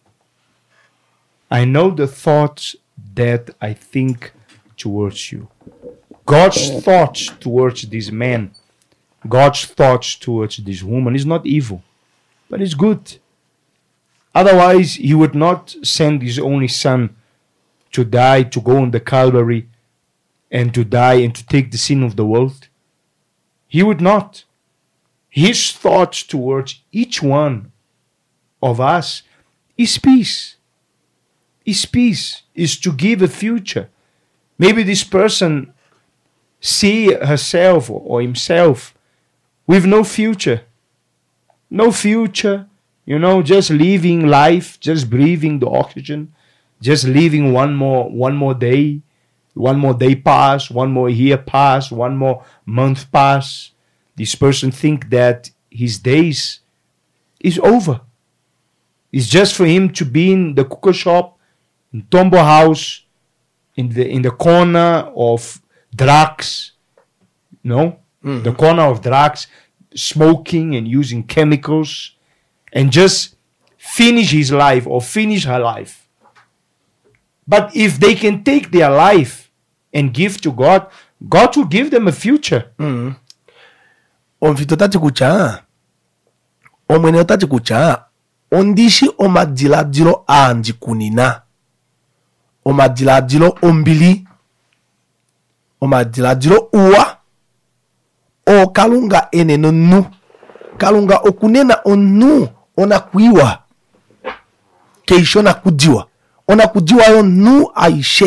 [SPEAKER 2] I know the thoughts that I think towards you. God's thoughts towards this man, God's thoughts towards this woman is not evil, but it's good. Otherwise, He would not send His only Son to die, to go on the Calvary, and to die and to take the sin of the world. He would not. His thoughts towards each one of us is peace. Is peace, is to give a future. Maybe this person see herself or himself with no future. No future, just living life, just breathing the oxygen, just living one more day pass, one more year pass, one more month pass. This person think that his days is over. It's just for him to be in the cooker shop, in Tombo house, in the corner of drugs, the corner of drugs, smoking and using chemicals, and just finish his life or finish her life. But if they can take their life and give to God, God will give them a future.
[SPEAKER 3] Omfito tati kucha, omwene tati kucha, ondishi omadiladilo andi kunina, omadiladilo ombili, omadiladilo uwa, o kalunga ene nu, kalunga okunena onu, onakuiwa, keisho nakudiwa, onakudiwa yo nu aishe,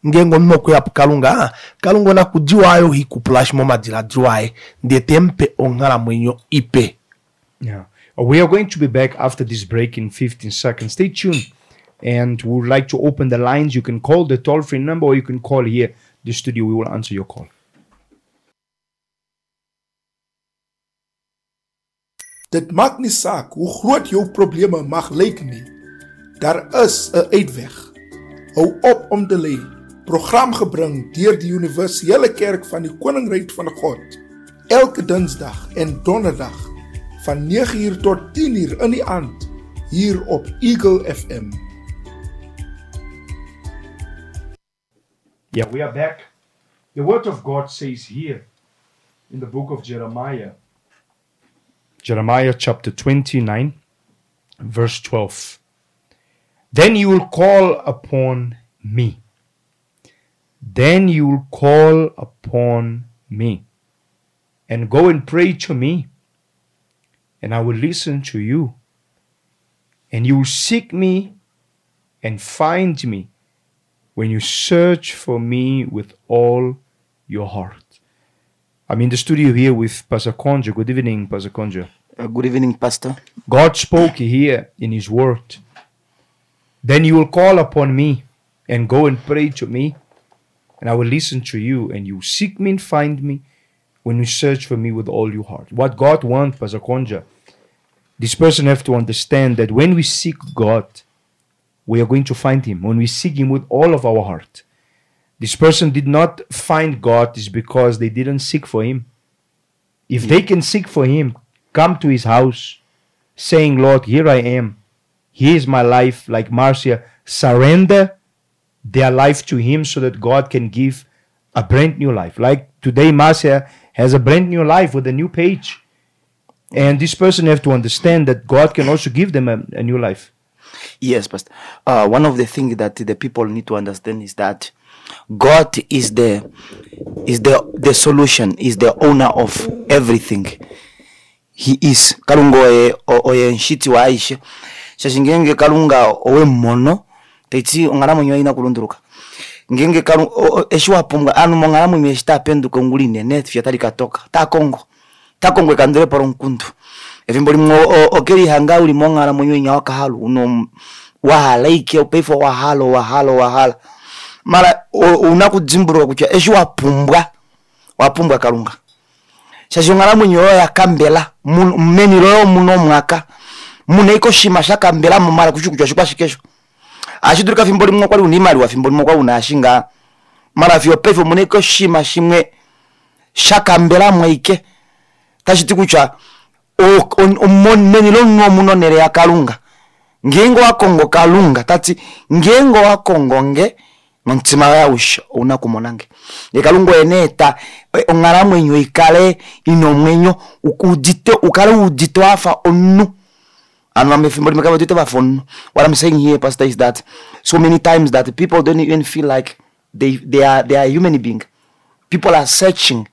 [SPEAKER 3] ngengo noko ya kalunga kalunga na kujiwayo hikuplash moma dila dry de tempe ongala mwenyo ipe.
[SPEAKER 2] Yeah. We are going to be back after this break in 15 seconds. Stay tuned. And we would like to open the lines. You can call the toll-free number or you can call here, the studio. We will answer your call.
[SPEAKER 1] Dit maak nie saak hoe groot jou probleme mag lyk nie. Daar is 'n uitweg. Hou op om te lê. Program gebring deur die Universele Kerk van die Koninkryk van God. Elke Dinsdag en Donderdag van 9:00 tot 10:00 in die aand hier op Eagle FM.
[SPEAKER 2] Yeah, we are back. The word of God says here in the book of Jeremiah chapter 29, verse 12. Then you will call upon me. Then you will call upon me and go and pray to me, and I will listen to you. And you will seek me and find me when you search for me with all your heart. I'm in the studio here with Pastor Conjo. Good evening, Pastor Conjo.
[SPEAKER 6] Good evening, Pastor.
[SPEAKER 2] God spoke here in His word. Then you will call upon me and go and pray to me, and I will listen to you, and you seek me and find me when you search for me with all your heart. What God wants, Pastor Conjo, this person have to understand that when we seek God, we are going to find Him. When we seek Him with all of our heart. This person did not find God is because they didn't seek for Him. If they can seek for Him, come to His house, saying, Lord, here I am. Here is my life, like Marcia, surrender their life to Him so that God can give a brand new life. Like today, Marcia has a brand new life with a new page. And this person have to understand that God can also give them a new life.
[SPEAKER 6] Yes, Pastor. One of the things that the people need to understand is that God is the solution, is the owner of everything. He is. Kalunga oye nshiti wa Aisha. Shashingenge kalunga owe mono. Teiti ongaramu nyo ina kulunduruka. Ngenge kalunga eshiwa punga anu mongaramu miyeshita pendu kongulini net fiatari katoka. Ta Kongo kandere paro nkundu. Evimboli okeri hanga uli mongaramu nyo ina wakahalu. Uno wahala ike upefo wahala. Mara unakudzimburu kucha eshiwa wapumbwa kalunga. Shashingara munyo ya kambela mmeni royo muno mwaka muneiko shima shakambela mumara kuchukujwa shikwa shikesho ashidurika fimboli mwa kwali unimali wa fimboli mwa kwa unashinga mara fyo pefo muneiko shima shimwe shakambela mwaike tashitikucha mmeni royo muno nere ya kalunga ngengo wa Kongo kalunga tati ngengo wa Kongo nge nontima ya usho unakumonange yekalungo eneta ongaramwe nyo ikale inomwenyo ukale udito afa onu anambe fimboli makaba dito afa onu. What I'm saying here, Pastor, is that so many times that people don't even feel like they are human being. People are searching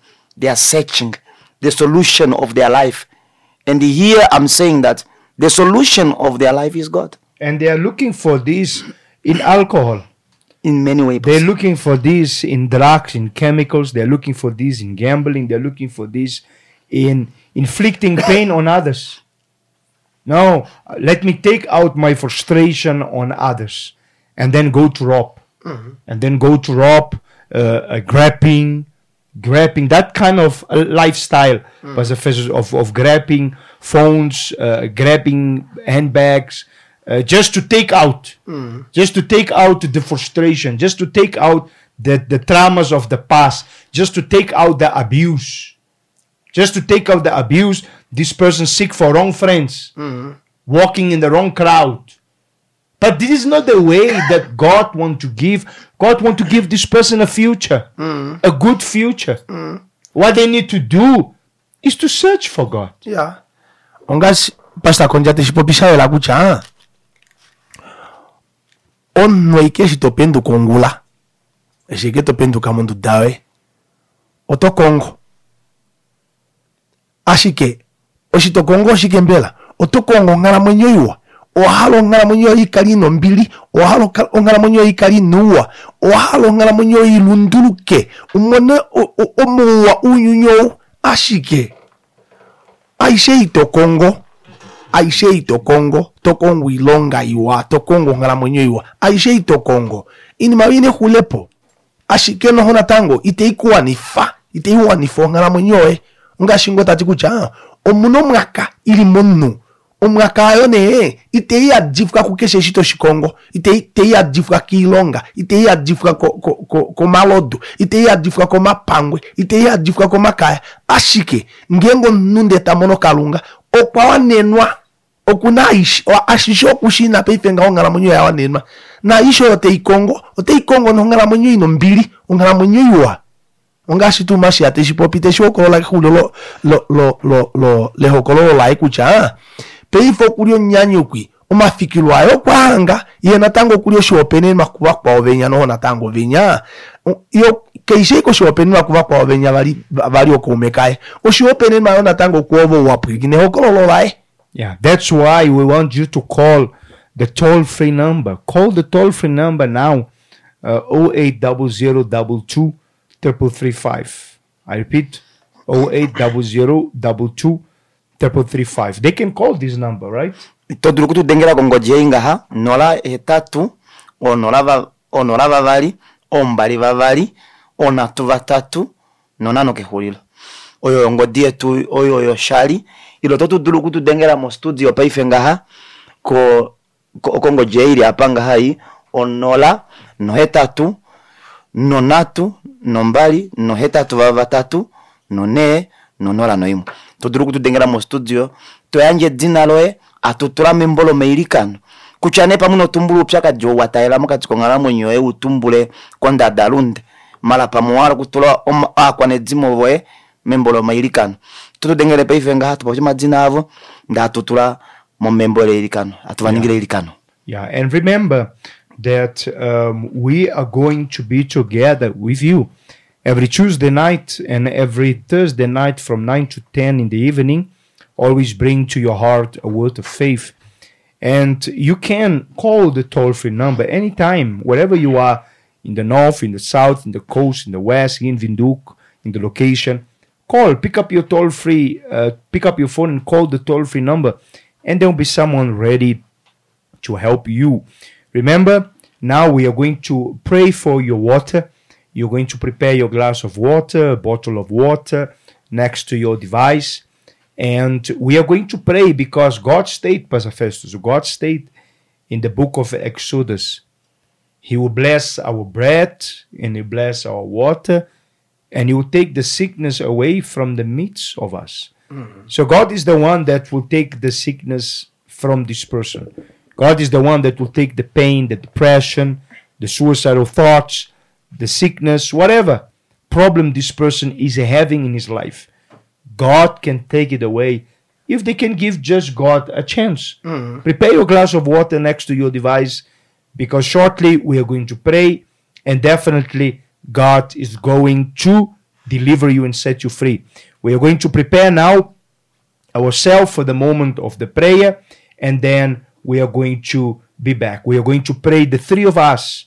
[SPEAKER 6] the solution of their life, and here I'm saying that the solution of their life is God,
[SPEAKER 2] and they are looking for this in alcohol.
[SPEAKER 6] In many ways.
[SPEAKER 2] They're looking for this in drugs, in chemicals. They're looking for this in gambling. They're looking for this in inflicting pain on others. No, let me take out my frustration on others and then go to rob. Mm-hmm. And then go to rob, grabbing, that kind of lifestyle of grabbing phones, grabbing handbags, just to take out the frustration, just to take out the traumas of the past, just to take out the abuse. This person seek for wrong friends, walking in the wrong crowd. But this is not the way that God want to give. God want to give this person a future, a good future. What they need to do is to search for God.
[SPEAKER 3] Yeah. Ongas Pastor Konjate shipopisha la kucha. On noike shitopendo kongula. Eshike topendo kamundu dawe. Oto Kongo. Ashike. Oshito Kongo shike mbela. Oto Kongo ngara mwenyo iwa. ohalo ngala munyo ikali no mbili, ohalo ngala munyo ikali nuwa, ohalo ngala munyo ilunduluke, umone omuwa unyunyo ashike. Aishe ito Kongo, tokongo ilonga iwa, tokongo ngala munyo iwa, aishe ito Kongo, ini mawine hulepo, ashike no hona tango, ite ikuwa nifo ngala munyo nga shingo tati kucha, omuno mwaka ili monu, omwaka ayone, ite ya jifuka kukeshe shito shikongo, ite ya jifuka kilonga, ite ya jifuka ko malodo, ite ya jifuka ko mapangwe, ite ya jifuka ko makaya, ashike, ngengo nunde tamono kalunga, okwa wanenwa, okuna ashisho kushina peifenga ongala munyo ya wanenwa, na isho ote ikongo no ngala munyo ino mbili, ongala munyo iwa, onga shitu mashi ate shipopite shokolo la kulo le hokolo la ikucha, peifo kulio nyanyukwi, omafikilo ayo kwanga, iye natango kulio shiopene makuwa kwa ovenya no natango venya, iyo keisheko shiopene makuwa kwa ovenya vali okumekaye, o shiopene mayo natango kuovo wapwigine hokolo la.
[SPEAKER 2] Yeah, that's why we want you to call the toll-free number. Call the toll-free number now, 080022 335. I repeat, 080022 They can call this number, right?
[SPEAKER 6] Todurukutu dengera kongoje ingaha nola etatu onora vavali ombali vavali onatu vatatu nonano kehulila oyo ngodie tu oyo shali ilo todurukutu dengera mo studio paifengaha ko kongoje ili apanga hai onola no etatu nonatu nombali no hetatu vavatatu none nonola noimu todurukutu dengera mo studio toyanje dina loe atutura membolo meirikano kuchane pamuno tumbulu pyaka jo wataela mukati kongala monyo utumbule konda dalunde mala pamuwara kutula akwane dzimo voe membolo meirikano tutu dengere paifenga hatu pa madina avo nda atutura mo membolo meirikano atuvaningire irikano.
[SPEAKER 2] Yeah, and remember that we are going to be together with you every Tuesday night and every Thursday night from 9 to 10 in the evening. Always bring to your heart a word of faith. And you can call the toll-free number anytime, wherever you are, in the north, in the south, in the coast, in the west, in Windhoek, in the location. Call, pick up your toll-free, pick up your phone and call the toll-free number. And there will be someone ready to help you. Remember, now we are going to pray for your water. You're going to prepare your glass of water, a bottle of water next to your device. And we are going to pray because God stated, Pastor Festus, God stated in the book of Exodus, He will bless our bread and He will bless our water and He will take the sickness away from the midst of us. So God is the one that will take the sickness from this person. God is the one that will take the pain, the depression, the suicidal thoughts, the sickness, whatever problem this person is having in his life. God can take it away if they can give just God a chance. Prepare your glass of water next to your device because shortly we are going to pray and definitely God is going to deliver you and set you free. We are going to prepare now ourselves for the moment of the prayer and then we are going to be back. We are going to pray, the three of us,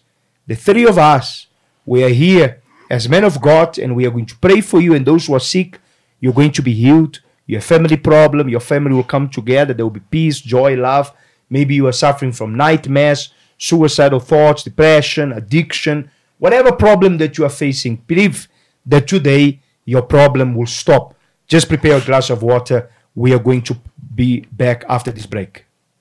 [SPEAKER 2] we are here as men of God and we are going to pray for you and those who are sick. You're going to be healed. Your family problem, your family will come together. There will be peace, joy, love. Maybe you are suffering from nightmares, suicidal thoughts, depression, addiction, whatever problem that you are facing. Believe that today your problem will stop. Just prepare a glass of water. We are going to be back after this break.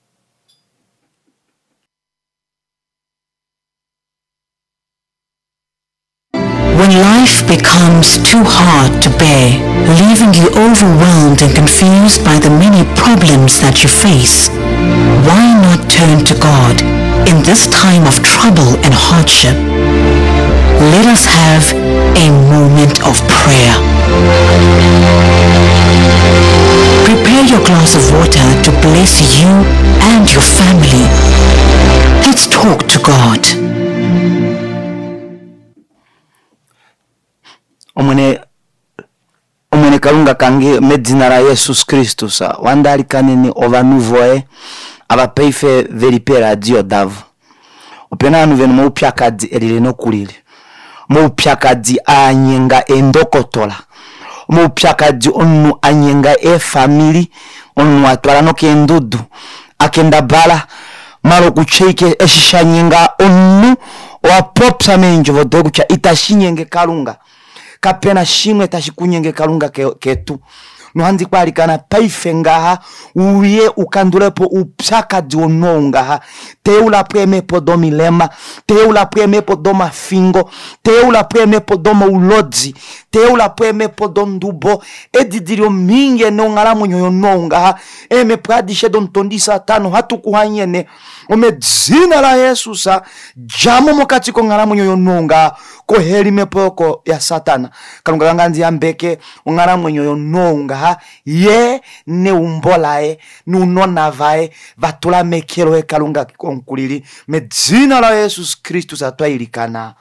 [SPEAKER 7] When life becomes too hard to bear, leaving you overwhelmed and confused by the many problems that you face, why not turn to God in this time of trouble and hardship? Let us have a moment of prayer. Prepare your glass of water to bless you and your family. Let's talk to God.
[SPEAKER 6] Omwene kalunga kange medzina la Jesus Kristus wandali kanini ova nuvoe abapeife veripe radio davu opena nu venu moupyakadzi elile nokulile moupyakadzi anyenga endokotola moupyakadzi onu anyenga family onu atwala nokendudu akenda bala malo kucheke eshishanyenga onu wapopsa menjo vodogu cha itashinyenge kalunga kapena shimwe tashikunyenge kalunga ketu nuhanzi kwali kana paife ngaha uye ukandulepo upsakadzi onongaha teula premepo do milema teula premepo do mafingo teula premepo do maulodzi teula premepo do ndubo edidirio minge nongala munyo nongaha eme pradishe don tondi satano hatu kuhanyene ome dzina la Yesu sa jamo mokati ko ngala munyo nonga ko helime poko ya satana kalunga ganganzi ambeke ngala munyo nonga ye ne umbolae nunona vae vatula mekero kalunga konkulili medzina la Yesu Kristus atwailikana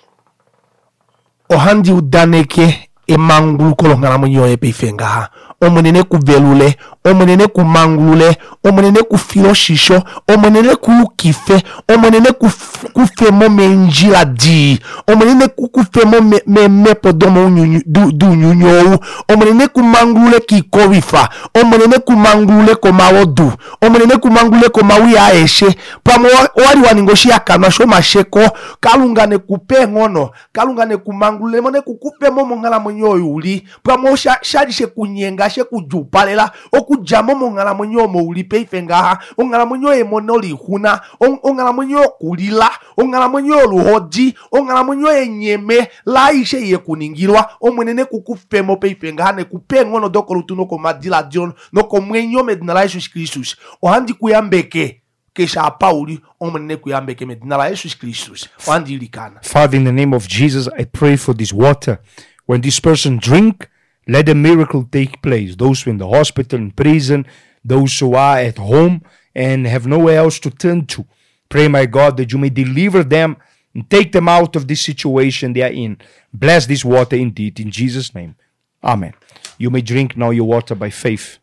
[SPEAKER 3] ohandi udaneke emangulu kolongala munyoye peifenga omunene kuvelule omunene kumangulule omunene kufiloshisho omunene kulukife omunene kufemo menjila di omunene kufemo mepo domo unyunyowu omunene kumangulule kikovifa omunene kumangulule komawodu omunene kumangulule komawi aeshe pamo wali waningoshi akanwa sho masheko kalungane kupe ngono kalungane kumangulule mone kukufemo mongala munyoyo uli pamo shadishe kunyenga she kujupalela okujamo mongala munyo mo uli peifenga ongala munyo emonoli huna ongala munyo kulila ongala munyo luhoji ongala munyo enyeme laishe yekuningirwa omunene kukufemo peifenga ne kupengono dokolutuno ko madila dion no ko mwenyo medina la Jesus Christus ohandi kuyambeke kesha Pauli omunene kuyambeke medina la Jesus Christus ohandi likana.
[SPEAKER 2] Father, in the name of Jesus, I pray for this water. When this person drink, let a miracle take place. Those who are in the hospital, in prison, those who are at home and have nowhere else to turn to. Pray, my God, that you may deliver them and take them out of this situation they are in. Bless this water indeed, in Jesus' name. Amen. You may drink now your water by faith.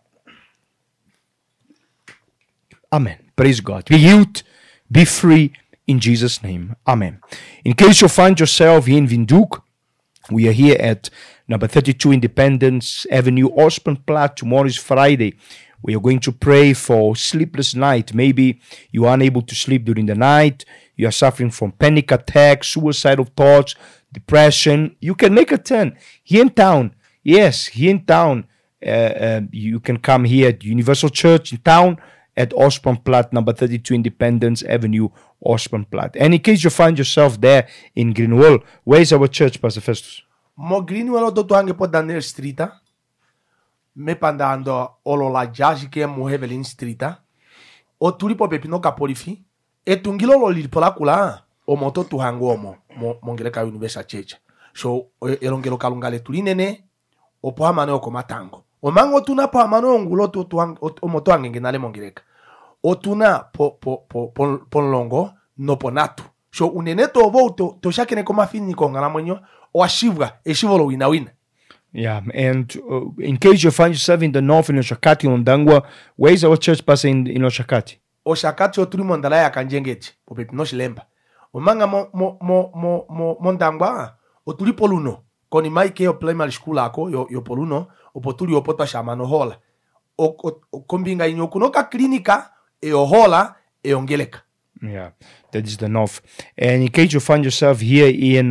[SPEAKER 2] Amen. Praise God. Be healed, be free in Jesus' name. Amen. In case you find yourself here in Windhoek, we are here at number 32 Independence Avenue, Ospenplaat. Tomorrow is Friday. We are going to pray for sleepless night. Maybe you are unable to sleep during the night. You are suffering from panic attacks, suicidal thoughts, depression. You can make a turn here in town. Yes, here in town. You can come here at Universal Church in town at Ospenplaat, number 32 Independence Avenue, Ospenplaat. And in case you find yourself there in Greenwell, where is our church, Pastor Festus?
[SPEAKER 3] Mo Greenwell do anche po Daniel Streeta. Me pandando olo la jaji ke mo Evelyn Streeta. O tulipo pepino kapolifi. E tungilo lo lipola kula. O moto tu hango mo mongeleka Universal Church. So elongelo kalungale tulinene. O po hamane o komatango. O mango tuna po hamane ongulo tu o moto angengenale mongeleka. O tuna po longo no po natu. So unene to voto to shakene koma fini kongala mwenyo o ashivga eshivolo wina.
[SPEAKER 2] Yeah, and in case you find yourself in the north in Oshakati, Ondangwa, where is our church pastor in Oshakati?
[SPEAKER 3] Oshakati oturi mondala ya kanjengeti popepi no shilemba. Omanga mondangwa oturi poluno koni maike yo primary school ako yo poluno opoturi opota shamano hola. O kombinga inyokunoka klinika e hola e ongeleka.
[SPEAKER 2] Yeah, that is the north. And in case you find yourself here in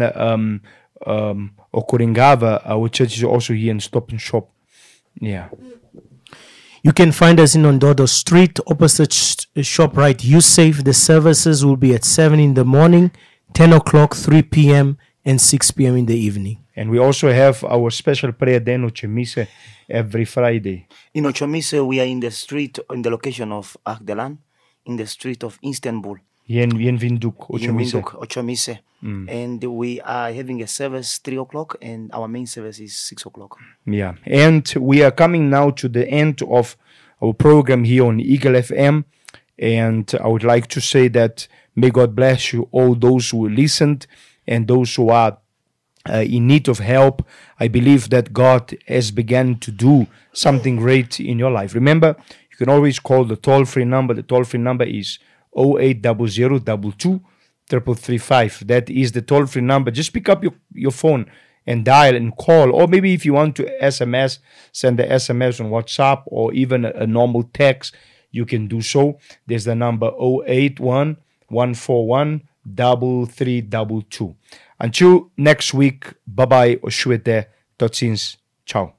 [SPEAKER 2] Okoringava, our church is also here in Stop and Shop. Yeah.
[SPEAKER 8] You can find us in Ondodo Street, opposite ShopRite USafe. The services will be at 7 in the morning, 10 o'clock, 3 p.m., and 6 p.m. in the evening.
[SPEAKER 2] And we also have our special prayer day in Ochemise every Friday.
[SPEAKER 6] In Ochemise, we are in the street, in the location of Agdelan, in the street of Istanbul.
[SPEAKER 2] Here in Windhoek,
[SPEAKER 6] Ochemise. And we are having a service 3 o'clock, and our main service is 6 o'clock.
[SPEAKER 2] Yeah, and we are coming now to the end of our program here on Eagle FM. And I would like to say that may God bless you, all those who listened and those who are in need of help. I believe that God has begun to do something great in your life. Remember, you can always call the toll-free number. The toll-free number is 080022 3335. That is the toll-free number. Just pick up your phone and dial and call. Or maybe if you want to SMS, send the SMS on WhatsApp or even a normal text, you can do so. There's the number 081 141 3322. Until next week, bye-bye, Oshwete, tot ziens, ciao.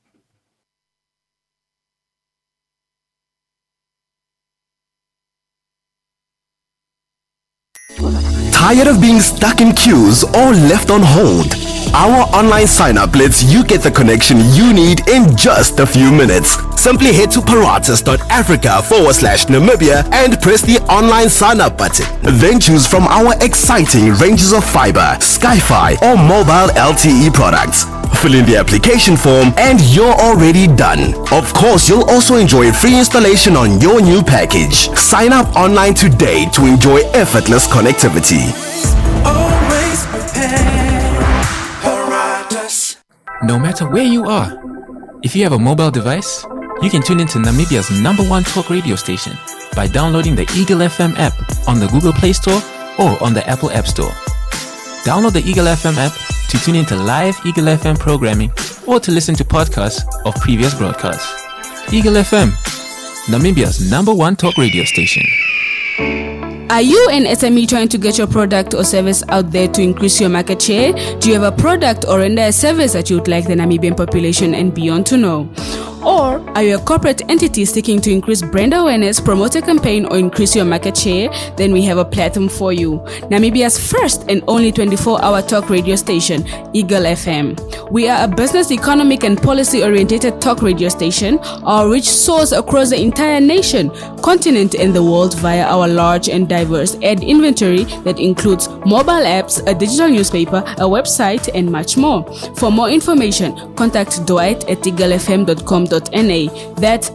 [SPEAKER 9] Tired of being stuck in queues or left on hold? Our online sign-up lets you get the connection you need in just a few minutes. Simply head to paratus.africa/Namibia and press the online sign-up button. Then choose from our exciting ranges of fiber, Sky-Fi or mobile LTE products. Fill in the application form and you're already done. Of course, you'll also enjoy free installation on your new package. Sign up online today to enjoy effortless connectivity.
[SPEAKER 10] Always prepared, Paratus.
[SPEAKER 11] No matter where you are, if you have a mobile device, you can tune into Namibia's #1 talk radio station by downloading the Eagle FM app on the Google Play Store or on the Apple App Store. Download the Eagle FM app to tune into live Eagle FM programming or to listen to podcasts of previous broadcasts. Eagle FM, Namibia's #1 talk radio station.
[SPEAKER 12] Are you an SME trying to get your product or service out there to increase your market share? Do you have a product or render a service that you would like the Namibian population and beyond to know? Or are you a corporate entity seeking to increase brand awareness, promote a campaign, or increase your market share? Then we have a platform for you. Namibia's first and only 24-hour talk radio station, Eagle FM. We are a business, economic, and policy-oriented talk radio station. Our reach soars across the entire nation, continent, and the world via our large and diverse ad inventory that includes mobile apps, a digital newspaper, a website, and much more. For more information, contact Dwight at eaglefm.com.na. That's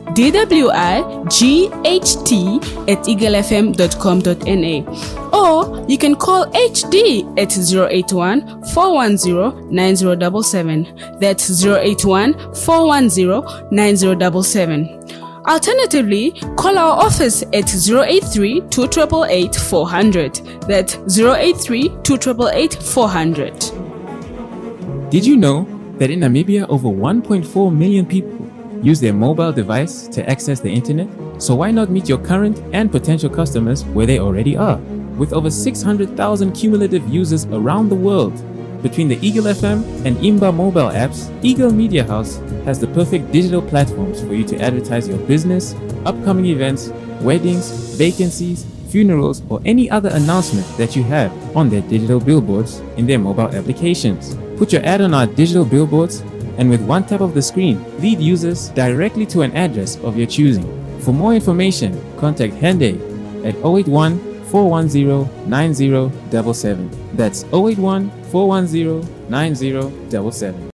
[SPEAKER 12] DWIGHT@eaglefm.com.na. Or you can call HD at 081-410-9077. That's 081-410-9077. Alternatively, call our office at 083-288-400. That's 083-288-400.
[SPEAKER 11] Did you know that in Namibia over 1.4 million people use their mobile device to access the internet? So why not meet your current and potential customers where they already are? With over 600,000 cumulative users around the world, between the Eagle FM and Imba mobile apps, Eagle Media House has the perfect digital platforms for you to advertise your business, upcoming events, weddings, vacancies, funerals, or any other announcement that you have on their digital billboards in their mobile applications. Put your ad on our digital billboards, and with one tap of the screen, lead users directly to an address of your choosing. For more information, contact Hende at 081-410-9077. That's 081-410-9077.